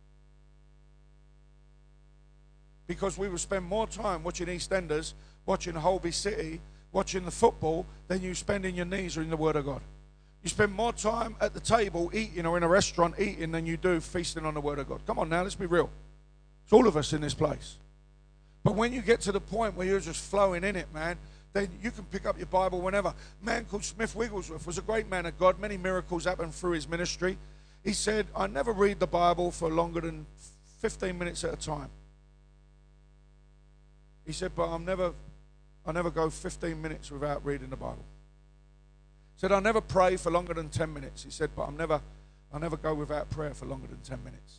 Because we will spend more time watching EastEnders, watching Holby City, watching the football than you spend in your knees or in the Word of God. You spend more time at the table eating or in a restaurant eating than you do feasting on the Word of God. Come on now, let's be real. It's all of us in this place. But when you get to the point where you're just flowing in it, man, then you can pick up your Bible whenever. A man called Smith Wigglesworth was a great man of God. Many miracles happened through his ministry. He said, I never read the Bible for longer than 15 minutes at a time. He said, but I never go 15 minutes without reading the Bible. He said, I never pray for longer than 10 minutes. He said, but I never go without prayer for longer than 10 minutes.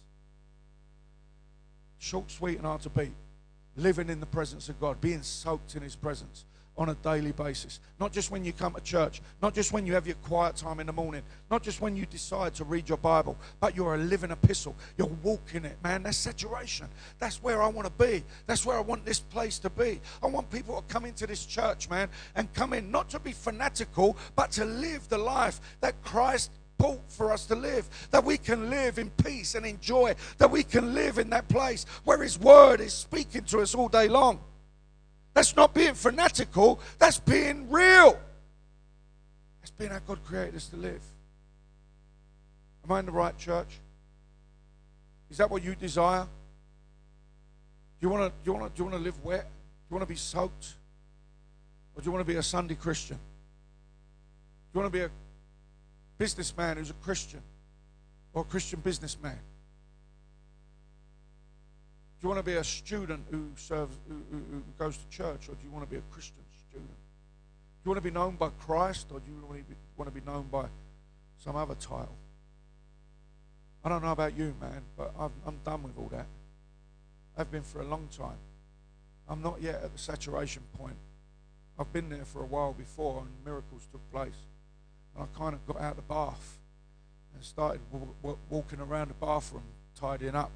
Short, sweet, and hard to beat. Living in the presence of God, being soaked in His presence on a daily basis. Not just when you come to church, not just when you have your quiet time in the morning, not just when you decide to read your Bible, but you're a living epistle. You're walking it, man. That's saturation. That's where I want to be. That's where I want this place to be. I want people to come into this church, man, and come in not to be fanatical, but to live the life that Christ bought for us to live, that we can live in peace and in joy, that we can live in that place where His word is speaking to us all day long. That's not being fanatical, that's being real. That's being how God created us to live. Am I in the right church? Is that what you desire? Do you want to live wet? Do you want to be soaked? Or do you want to be a Sunday Christian? Do you want to be a businessman who's a Christian, or a Christian businessman? Do you want to be a student who goes to church, or do you want to be a Christian student? Do you want to be known by Christ, or do you want to be known by some other title? I don't know about you, man, but I'm done with all that. I've been for a long time. I'm not yet at the saturation point. I've been there for a while before, and miracles took place. And I kind of got out of the bath. and started walking around the bathroom tidying up.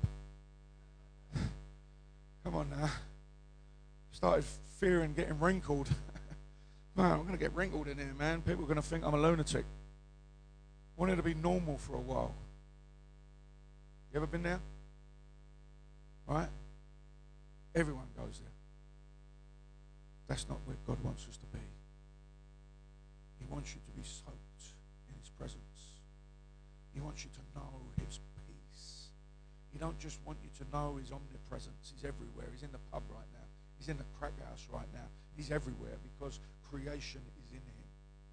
Come on now. Started fearing getting wrinkled. Man, I'm going to get wrinkled in here, man. People are going to think I'm a lunatic. Wanted to be normal for a while. You ever been there? Right? Everyone goes there. That's not where God wants us to be. He wants you to be soaked in His presence. He wants you to know His peace. He don't just want you to know His omnipresence. He's everywhere. He's in the pub right now. He's in the crack house right now. He's everywhere because creation is in Him.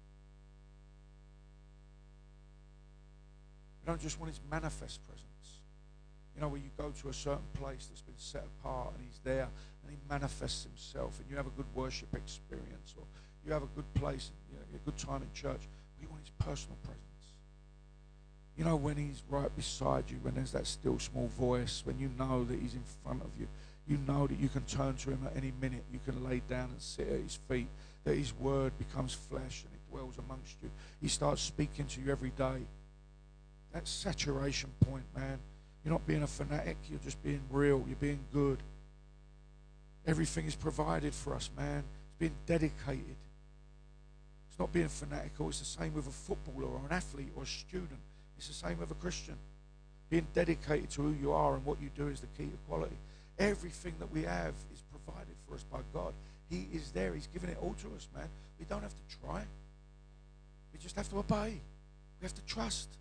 You don't just want His manifest presence. You know, where you go to a certain place that's been set apart and He's there and He manifests Himself and you have a good worship experience or you have a good place, you know, a good time in church. You want His personal presence. You know, when He's right beside you, when there's that still small voice, when you know that He's in front of you, you know that you can turn to Him at any minute. You can lay down and sit at His feet, that His word becomes flesh and it dwells amongst you. He starts speaking to you every day. That saturation point, man. You're not being a fanatic. You're just being real. You're being good. Everything is provided for us, man. It's being dedicated. It's not being fanatical. It's the same with a footballer or an athlete or a student. It's the same with a Christian. Being dedicated to who you are and what you do is the key to quality. Everything that we have is provided for us by God. He is there. He's given it all to us, man. We don't have to try. We just have to obey. We have to trust.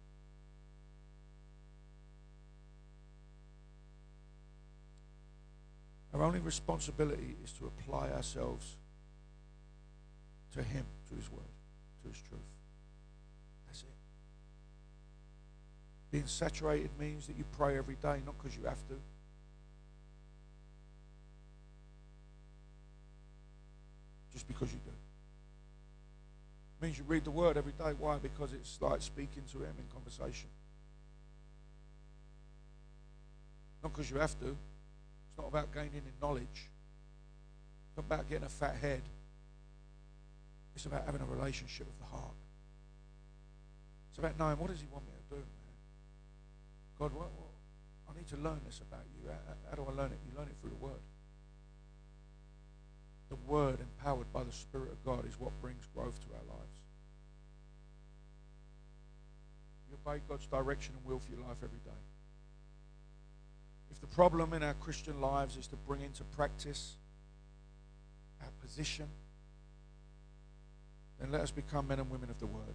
Our only responsibility is to apply ourselves to Him, to His word, to His truth. That's it. Being saturated means that you pray every day, not because you have to. Just because you do. It means you read the word every day. Why? Because it's like speaking to Him in conversation. Not because you have to. It's not about gaining in knowledge. It's not about getting a fat head. It's about having a relationship with the heart. It's about knowing, what does He want me to do, man? God, what I need to learn this about you. How do I learn it? You learn it through the word. The word empowered by the Spirit of God is what brings growth to our lives. You obey God's direction and will for your life every day. If the problem in our Christian lives is to bring into practice our position, then let us become men and women of the word.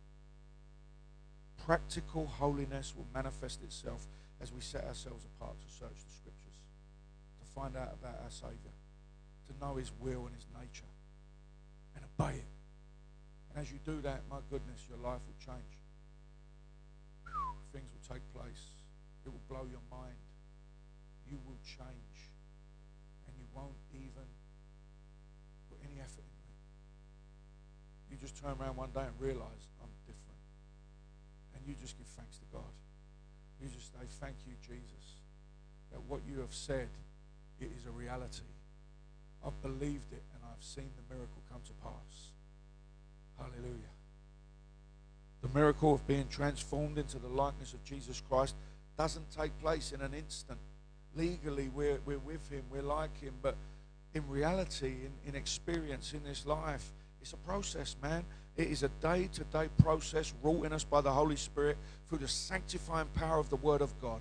Practical holiness will manifest itself as we set ourselves apart to search the Scriptures, to find out about our Savior, to know His will and His nature, and obey it. And as you do that, my goodness, your life will change. Things will take place. It will blow your mind. You will change, and you won't even put any effort into it. You just turn around one day and realize I'm different, and you just give thanks to God. You just say, thank you, Jesus, that what you have said, it is a reality. I've believed it, and I've seen the miracle come to pass. Hallelujah. The miracle of being transformed into the likeness of Jesus Christ doesn't take place in an instant. Legally, we're with Him, we're like Him, but in reality, in experience in this life, it's a process, man. It is a day-to-day process wrought in us by the Holy Spirit through the sanctifying power of the Word of God.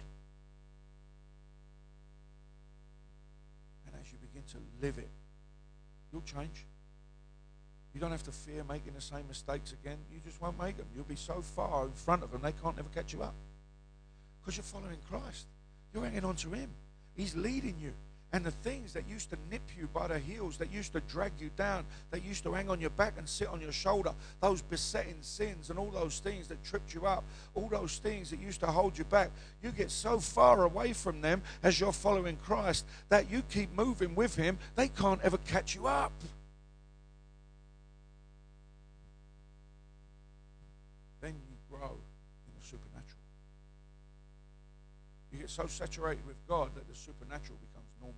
And as you begin to live it, you'll change. You don't have to fear making the same mistakes again. You just won't make them. You'll be so far in front of them, they can't never catch you up. Because you're following Christ. You're hanging on to Him. He's leading you. And the things that used to nip you by the heels, that used to drag you down, that used to hang on your back and sit on your shoulder, those besetting sins and all those things that tripped you up, all those things that used to hold you back, you get so far away from them as you're following Christ that you keep moving with Him, they can't ever catch you up. Then you grow in the supernatural. You get so saturated with God that the supernatural becomes normal.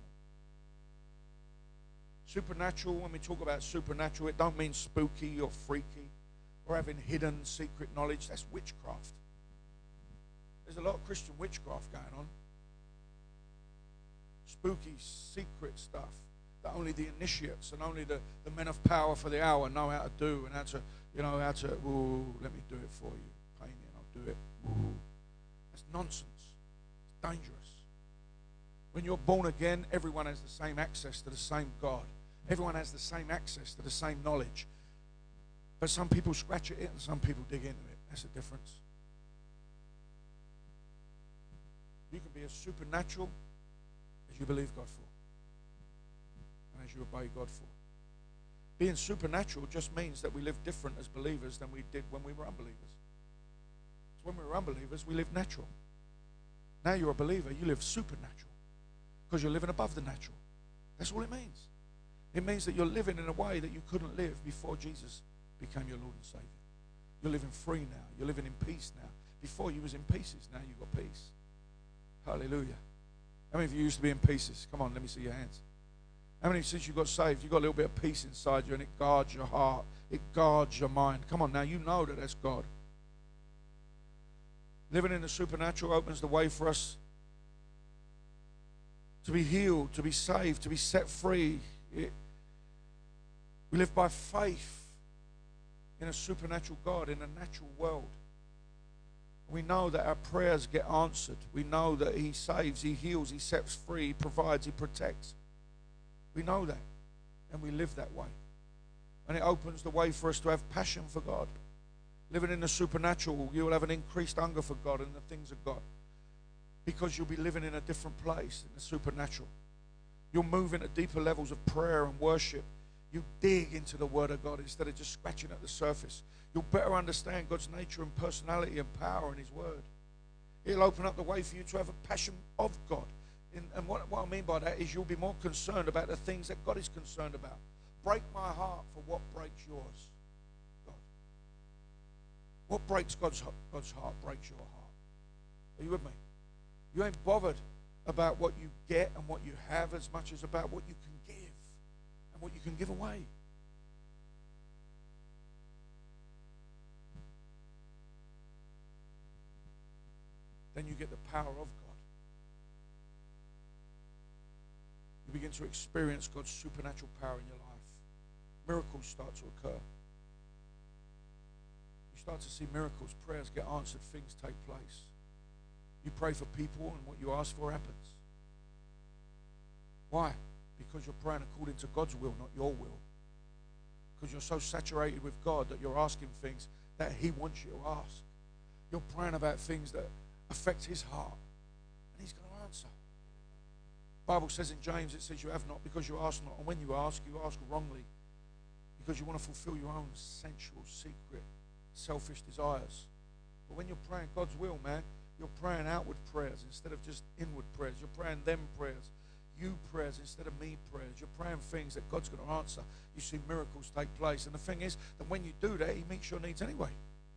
Supernatural, when we talk about supernatural, it don't mean spooky or freaky or having hidden secret knowledge. That's witchcraft. There's a lot of Christian witchcraft going on. Spooky, secret stuff that only the initiates and only the men of power for the hour know how to do, and how to, ooh, let me do it for you. Pay me and I'll do it. Ooh. That's nonsense. It's dangerous. When you're born again, everyone has the same access to the same God. Everyone has the same access to the same knowledge. But some people scratch at it and some people dig into it. That's the difference. You can be as supernatural as you believe God for, and as you obey God for. Being supernatural just means that we live different as believers than we did when we were unbelievers. So when we were unbelievers, we lived natural. Now you're a believer, you live supernatural, because you're living above the natural. That's all it means. It means that you're living in a way that you couldn't live before Jesus became your Lord and Savior. You're living free now. You're living in peace now. Before you was in pieces, now you've got peace. Hallelujah. How many of you used to be in pieces? Come on, let me see your hands. How many, since you got saved, you got a little bit of peace inside you, and it guards your heart, it guards your mind? Come on now, you know that that's God. Living in the supernatural opens the way for us to be healed, to be saved, to be set free. We live by faith in a supernatural God, in a natural world. We know that our prayers get answered. We know that He saves, He heals, He sets free, He provides, He protects. We know that, and we live that way. And it opens the way for us to have passion for God. Living in the supernatural, you will have an increased hunger for God and the things of God, because you'll be living in a different place in the supernatural. You'll move into deeper levels of prayer and worship. You dig into the Word of God instead of just scratching at the surface. You'll better understand God's nature and personality and power in His Word. It'll open up the way for you to have a passion of God. And what I mean by that is you'll be more concerned about the things that God is concerned about. Break my heart for what breaks yours, God. What breaks God's heart breaks your heart. Are you with me? You ain't bothered about what you get and what you have as much as about what you can give and what you can give away. Then you get the power of God. You begin to experience God's supernatural power in your life. Miracles start to occur. You start to see miracles, prayers get answered, things take place. You pray for people and what you ask for happens. Why? Because you're praying according to God's will, not your will. Because you're so saturated with God that you're asking things that He wants you to ask. You're praying about things that affect His heart, and He's going to answer. The Bible says in James, it says you have not because you ask not. And when you ask wrongly because you want to fulfill your own sensual, secret, selfish desires. But when you're praying God's will, man, you're praying outward prayers instead of just inward prayers. You're praying them prayers, you prayers instead of me prayers. You're praying things that God's going to answer. You see miracles take place. And the thing is that when you do that, He meets your needs anyway.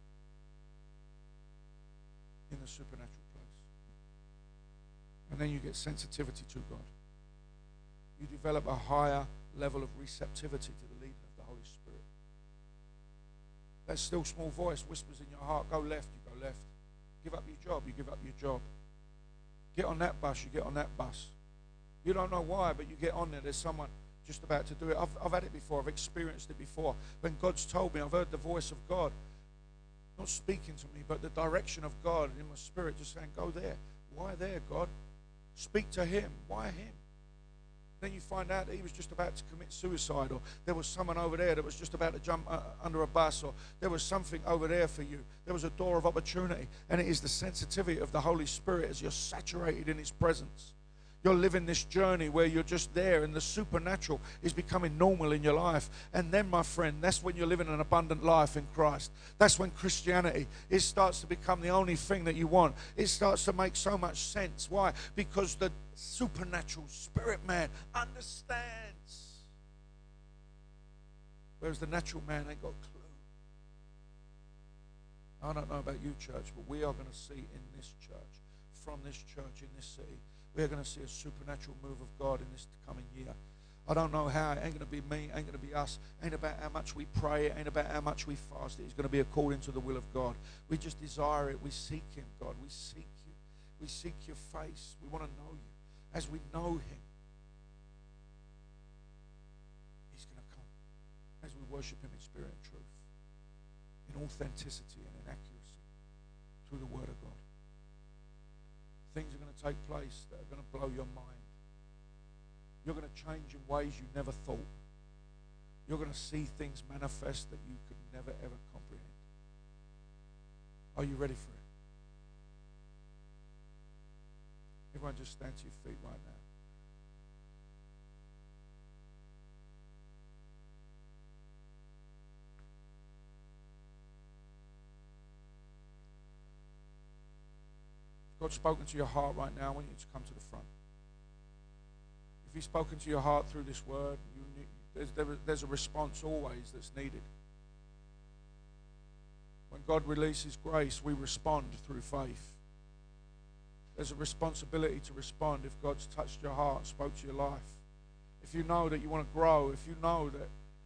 In the supernatural place. And then you get sensitivity to God. You develop a higher level of receptivity to the leading of the Holy Spirit. That still small voice whispers in your heart, go left, you go left. Give up your job, you give up your job. Get on that bus, you get on that bus. You don't know why, but you get on there, there's someone just about to do it. I've had it before, I've experienced it before. When God's told me, I've heard the voice of God, not speaking to me, but the direction of God in my spirit just saying, go there. Why there, God? Speak to Him. Why Him? Then you find out that he was just about to commit suicide, or there was someone over there that was just about to jump under a bus, or there was something over there for you. There was a door of opportunity, and it is the sensitivity of the Holy Spirit as you're saturated in His presence. You're living this journey where you're just there and the supernatural is becoming normal in your life. And then, my friend, that's when you're living an abundant life in Christ. That's when Christianity, it starts to become the only thing that you want. It starts to make so much sense. Why? Because the supernatural spirit man understands. Whereas the natural man ain't got a clue. I don't know about you, church, but we are going to see in this church, from this church in this city, we are going to see a supernatural move of God in this coming year. I don't know how. It ain't going to be me. It ain't going to be us. It ain't about how much we pray. It ain't about how much we fast. It's going to be according to the will of God. We just desire it. We seek Him, God. We seek You. We seek your face. We want to know you. As we know him, he's going to come. As we worship him in spirit and truth, in authenticity and in accuracy, through the word of God. Things are going to take place that are going to blow your mind. You're going to change in ways you never thought. You're going to see things manifest that you could never, ever comprehend. Are you ready for it? Everyone just stand to your feet right now. If God's spoken to your heart right now, I want you to come to the front. If he's spoken to your heart through this word, there's a response always that's needed. When God releases grace, we respond through faith. There's a responsibility to respond if God's touched your heart, spoke to your life. If you know that you want to grow, if you know that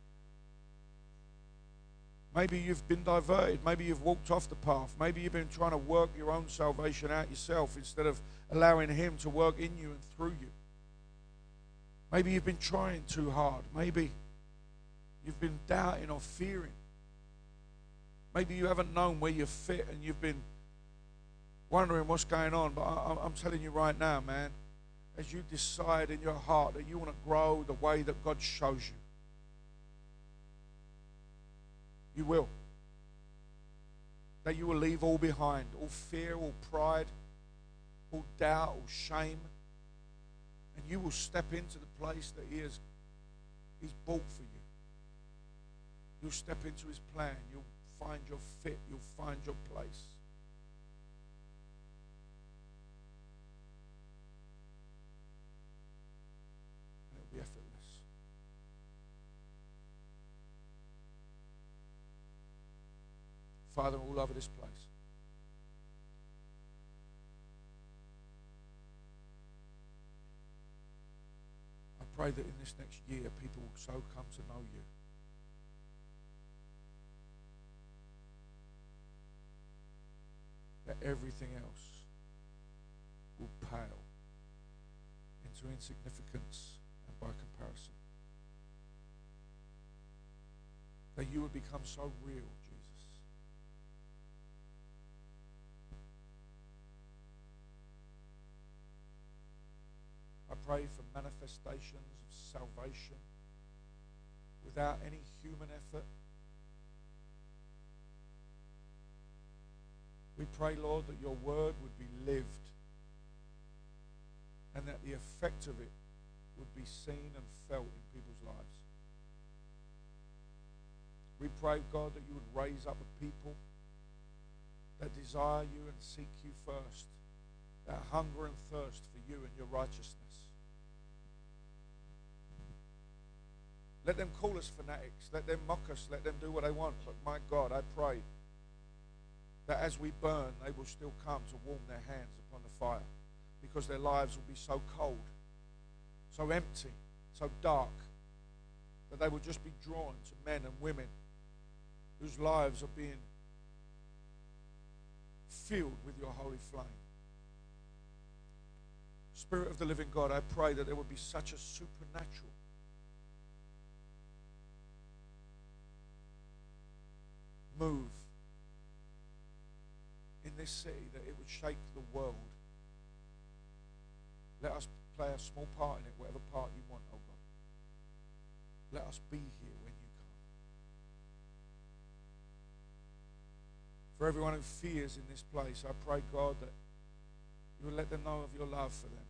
maybe you've been diverted, maybe you've walked off the path, maybe you've been trying to work your own salvation out yourself instead of allowing him to work in you and through you. Maybe you've been trying too hard. Maybe you've been doubting or fearing. Maybe you haven't known where you fit and you've been wondering what's going on. But I'm telling you right now, man, as you decide in your heart that you want to grow the way that God shows you, you will. That you will leave all behind, all fear, all pride, all doubt, all shame. And you will step into the place that he's bought for you. You'll step into his plan. You'll find your fit. You'll find your place. And it'll be effortless. Father, all over this place, I pray that in this next year people will so come to know you that everything else will pale into insignificance and by comparison. That you would become so real, Jesus. I pray for manifestations of salvation without any human effort. We pray, Lord, that your word would be lived and that the effect of it would be seen and felt in people's lives. We pray, God, that you would raise up a people that desire you and seek you first, that hunger and thirst for you and your righteousness. Let them call us fanatics. Let them mock us. Let them do what they want. But my God, I pray that as we burn, they will still come to warm their hands upon the fire, because their lives will be so cold, so empty, so dark, that they will just be drawn to men and women whose lives are being filled with your holy flame. Spirit of the living God, I pray that there would be such a supernatural move in this city that it would shake the world. Let us play a small part in it, whatever part you want, oh God. Let us be here when you come. For everyone who fears in this place, I pray, God, that you will let them know of your love for them.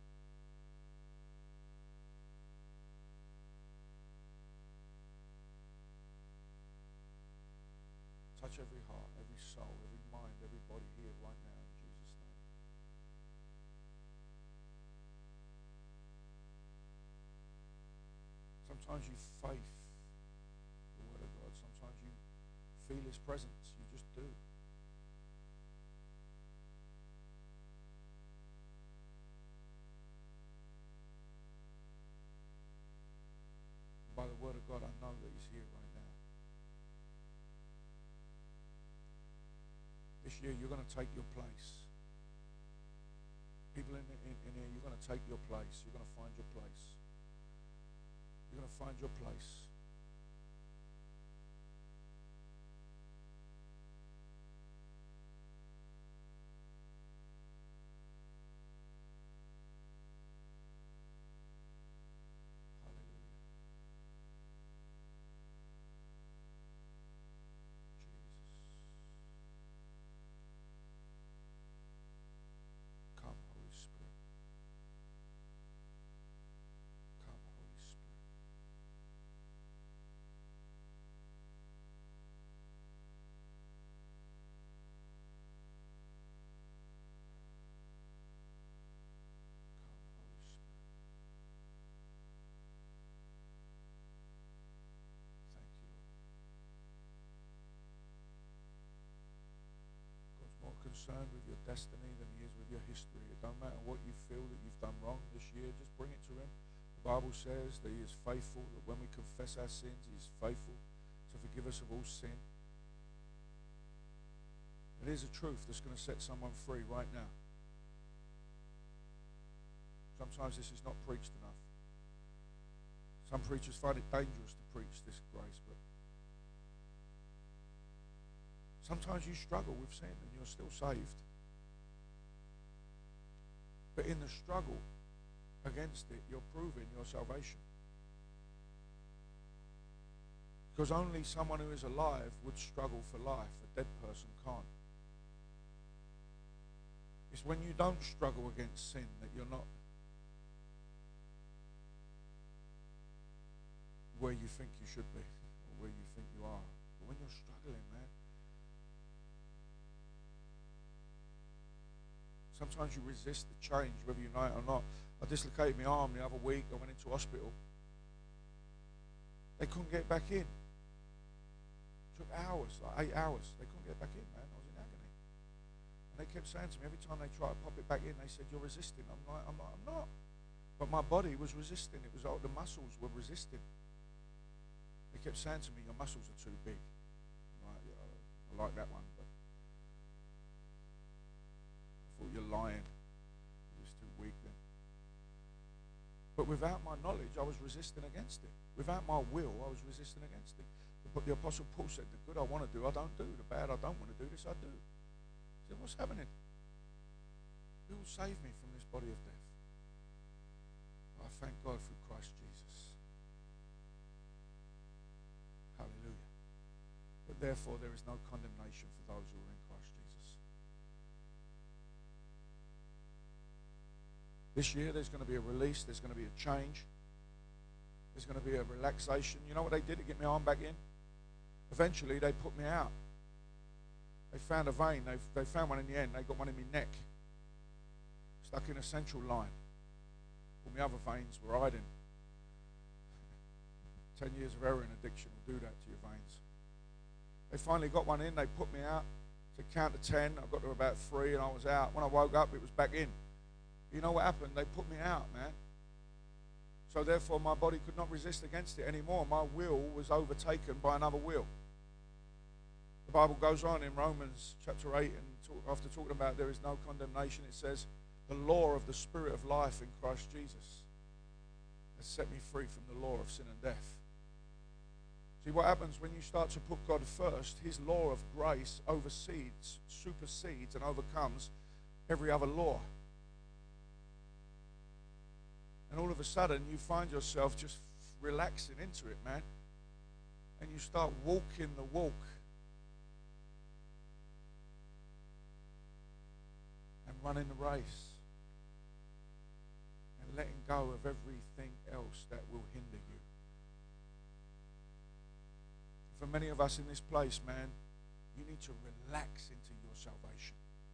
Touch every heart, every soul, every mind, everybody here right now in Jesus' name. Sometimes you faith the word of God. Sometimes you feel his presence. You just do. And by the word of God, I know that he's here right now. This year, you're going to take your place. People in here, you're going to take your place. You're going to find your place. You're going to find your place. Concerned with your destiny than he is with your history. It don't matter what you feel that you've done wrong this year, just bring it to him. The Bible says that he is faithful, that when we confess our sins, he is faithful to forgive us of all sin. It is a truth that's going to set someone free right now. Sometimes this is not preached enough. Some preachers find it dangerous to preach this grace, but sometimes you struggle with sin and you're still saved. But in the struggle against it, you're proving your salvation. Because only someone who is alive would struggle for life. A dead person can't. It's when you don't struggle against sin that you're not where you think you should be or where you think you are. But when you're struggling, man, sometimes you resist the change, whether you know it or not. I dislocated my arm the other week. I went into hospital. They couldn't get back in. It took hours, like 8 hours. They couldn't get back in, man. I was in agony. And they kept saying to me, every time they tried to pop it back in, they said, you're resisting. I'm not. But my body was resisting. It was like the muscles were resisting. They kept saying to me, your muscles are too big. I'm like, yeah, I like that one. You're lying. You're just too weak then. But without my knowledge, I was resisting against it. Without my will, I was resisting against it. But the Apostle Paul said, the good I want to do, I don't do. The bad I don't want to do, this I do. He said, what's happening? Who will save me from this body of death? I thank God through Christ Jesus. Hallelujah. But therefore, there is no condemnation for those who are in Christ Jesus. This year, there's going to be a release. There's going to be a change. There's going to be a relaxation. You know what they did to get my arm back in? Eventually, they put me out. They found a vein. They found one in the end. They got one in my neck, stuck in a central line. All my other veins were hiding. 10 years of heroin addiction will do that to your veins. They finally got one in. They put me out to count to 10. I got to about 3 and I was out. When I woke up, it was back in. You know what happened? They put me out, man. So therefore, my body could not resist against it anymore. My will was overtaken by another will. The Bible goes on in Romans chapter 8, and after talking about there is no condemnation, it says, the law of the Spirit of life in Christ Jesus has set me free from the law of sin and death. See, what happens when you start to put God first, his law of grace supersedes and overcomes every other law. And all of a sudden, you find yourself just relaxing into it, man. And you start walking the walk. And running the race. And letting go of everything else that will hinder you. For many of us in this place, man, you need to relax into your salvation.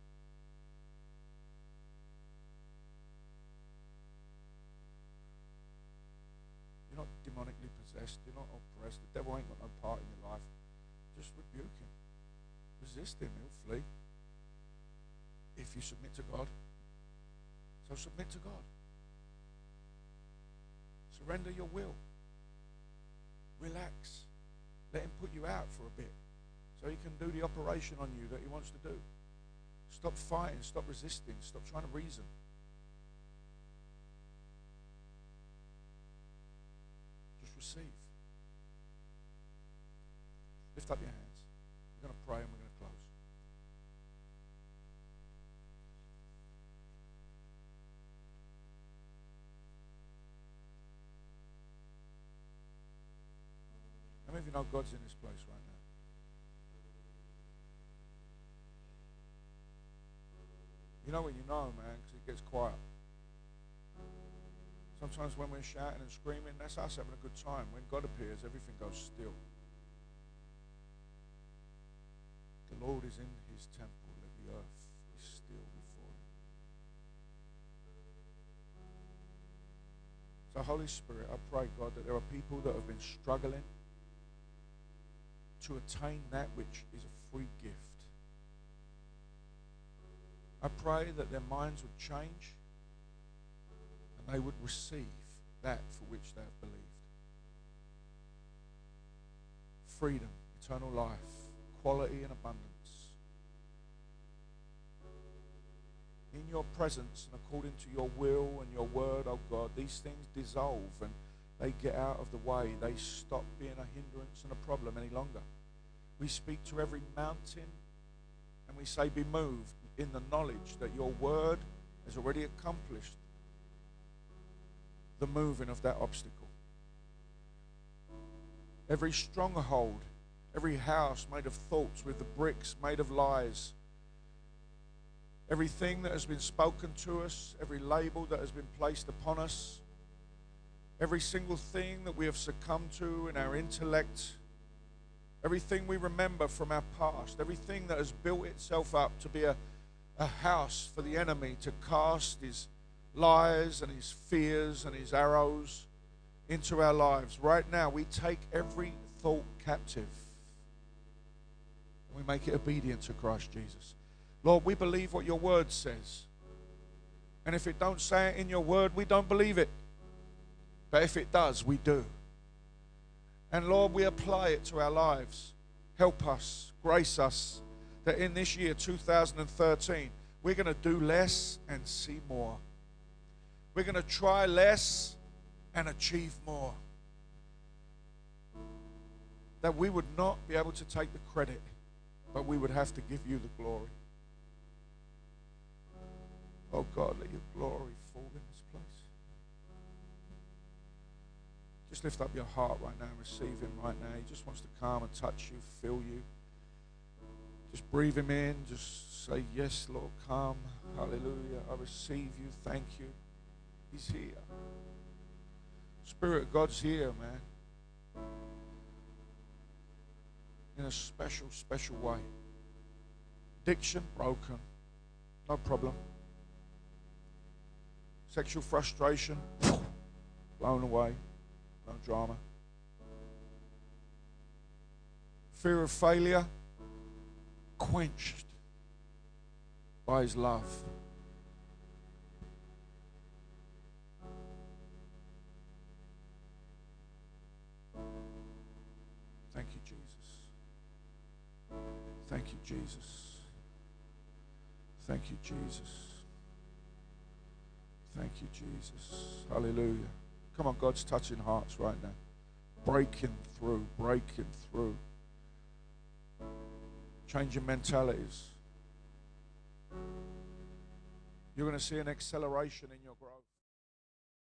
You're not demonically possessed. You're not oppressed. The devil ain't got no part in your life. Just rebuke him. Resist him. He'll flee. If you submit to God. So submit to God. Surrender your will. Relax. Let him put you out for a bit so he can do the operation on you that he wants to do. Stop fighting. Stop resisting. Stop trying to reason. receive. Lift up your hands. We're going to pray and we're going to close. How many of you know God's in this place right now? You know when you know, man, because it gets quiet. Sometimes when we're shouting and screaming, that's us having a good time. When God appears, everything goes still. The Lord is in his temple. Let the earth be still before him. So Holy Spirit, I pray, God, that there are people that have been struggling to attain that which is a free gift. I pray that their minds would change and they would receive that for which they have believed. Freedom, eternal life, quality and abundance. In your presence and according to your will and your word, oh God, these things dissolve and they get out of the way. They stop being a hindrance and a problem any longer. We speak to every mountain and we say, be moved, in the knowledge that your word has already accomplished the moving of that obstacle. Every stronghold, every house made of thoughts with the bricks made of lies, everything that has been spoken to us, every label that has been placed upon us, every single thing that we have succumbed to in our intellect, everything we remember from our past, everything that has built itself up to be a house for the enemy to cast his lies and his fears and his arrows into our lives. Right now, we take every thought captive and we make it obedient to Christ Jesus. Lord, we believe what your word says. And if it don't say it in your word, we don't believe it. But if it does, we do. And Lord, we apply it to our lives. Help us, grace us, that in this year, 2013, we're going to do less and see more. We're going to try less and achieve more. That we would not be able to take the credit, but we would have to give you the glory. Oh God, let your glory fall in this place. Just lift up your heart right now and receive him right now. He just wants to come and touch you, feel you. Just breathe him in. Just say, yes, Lord, come. Hallelujah. I receive you. Thank you. He's here. Spirit of God's here, man. In a special, special way. Addiction, broken. No problem. Sexual frustration, blown away. No drama. Fear of failure, quenched by his love. Thank you, Jesus. Thank you, Jesus. Thank you, Jesus. Thank you, Jesus. Hallelujah. Come on, God's touching hearts right now. Breaking through, breaking through. Changing mentalities. You're going to see an acceleration in your growth.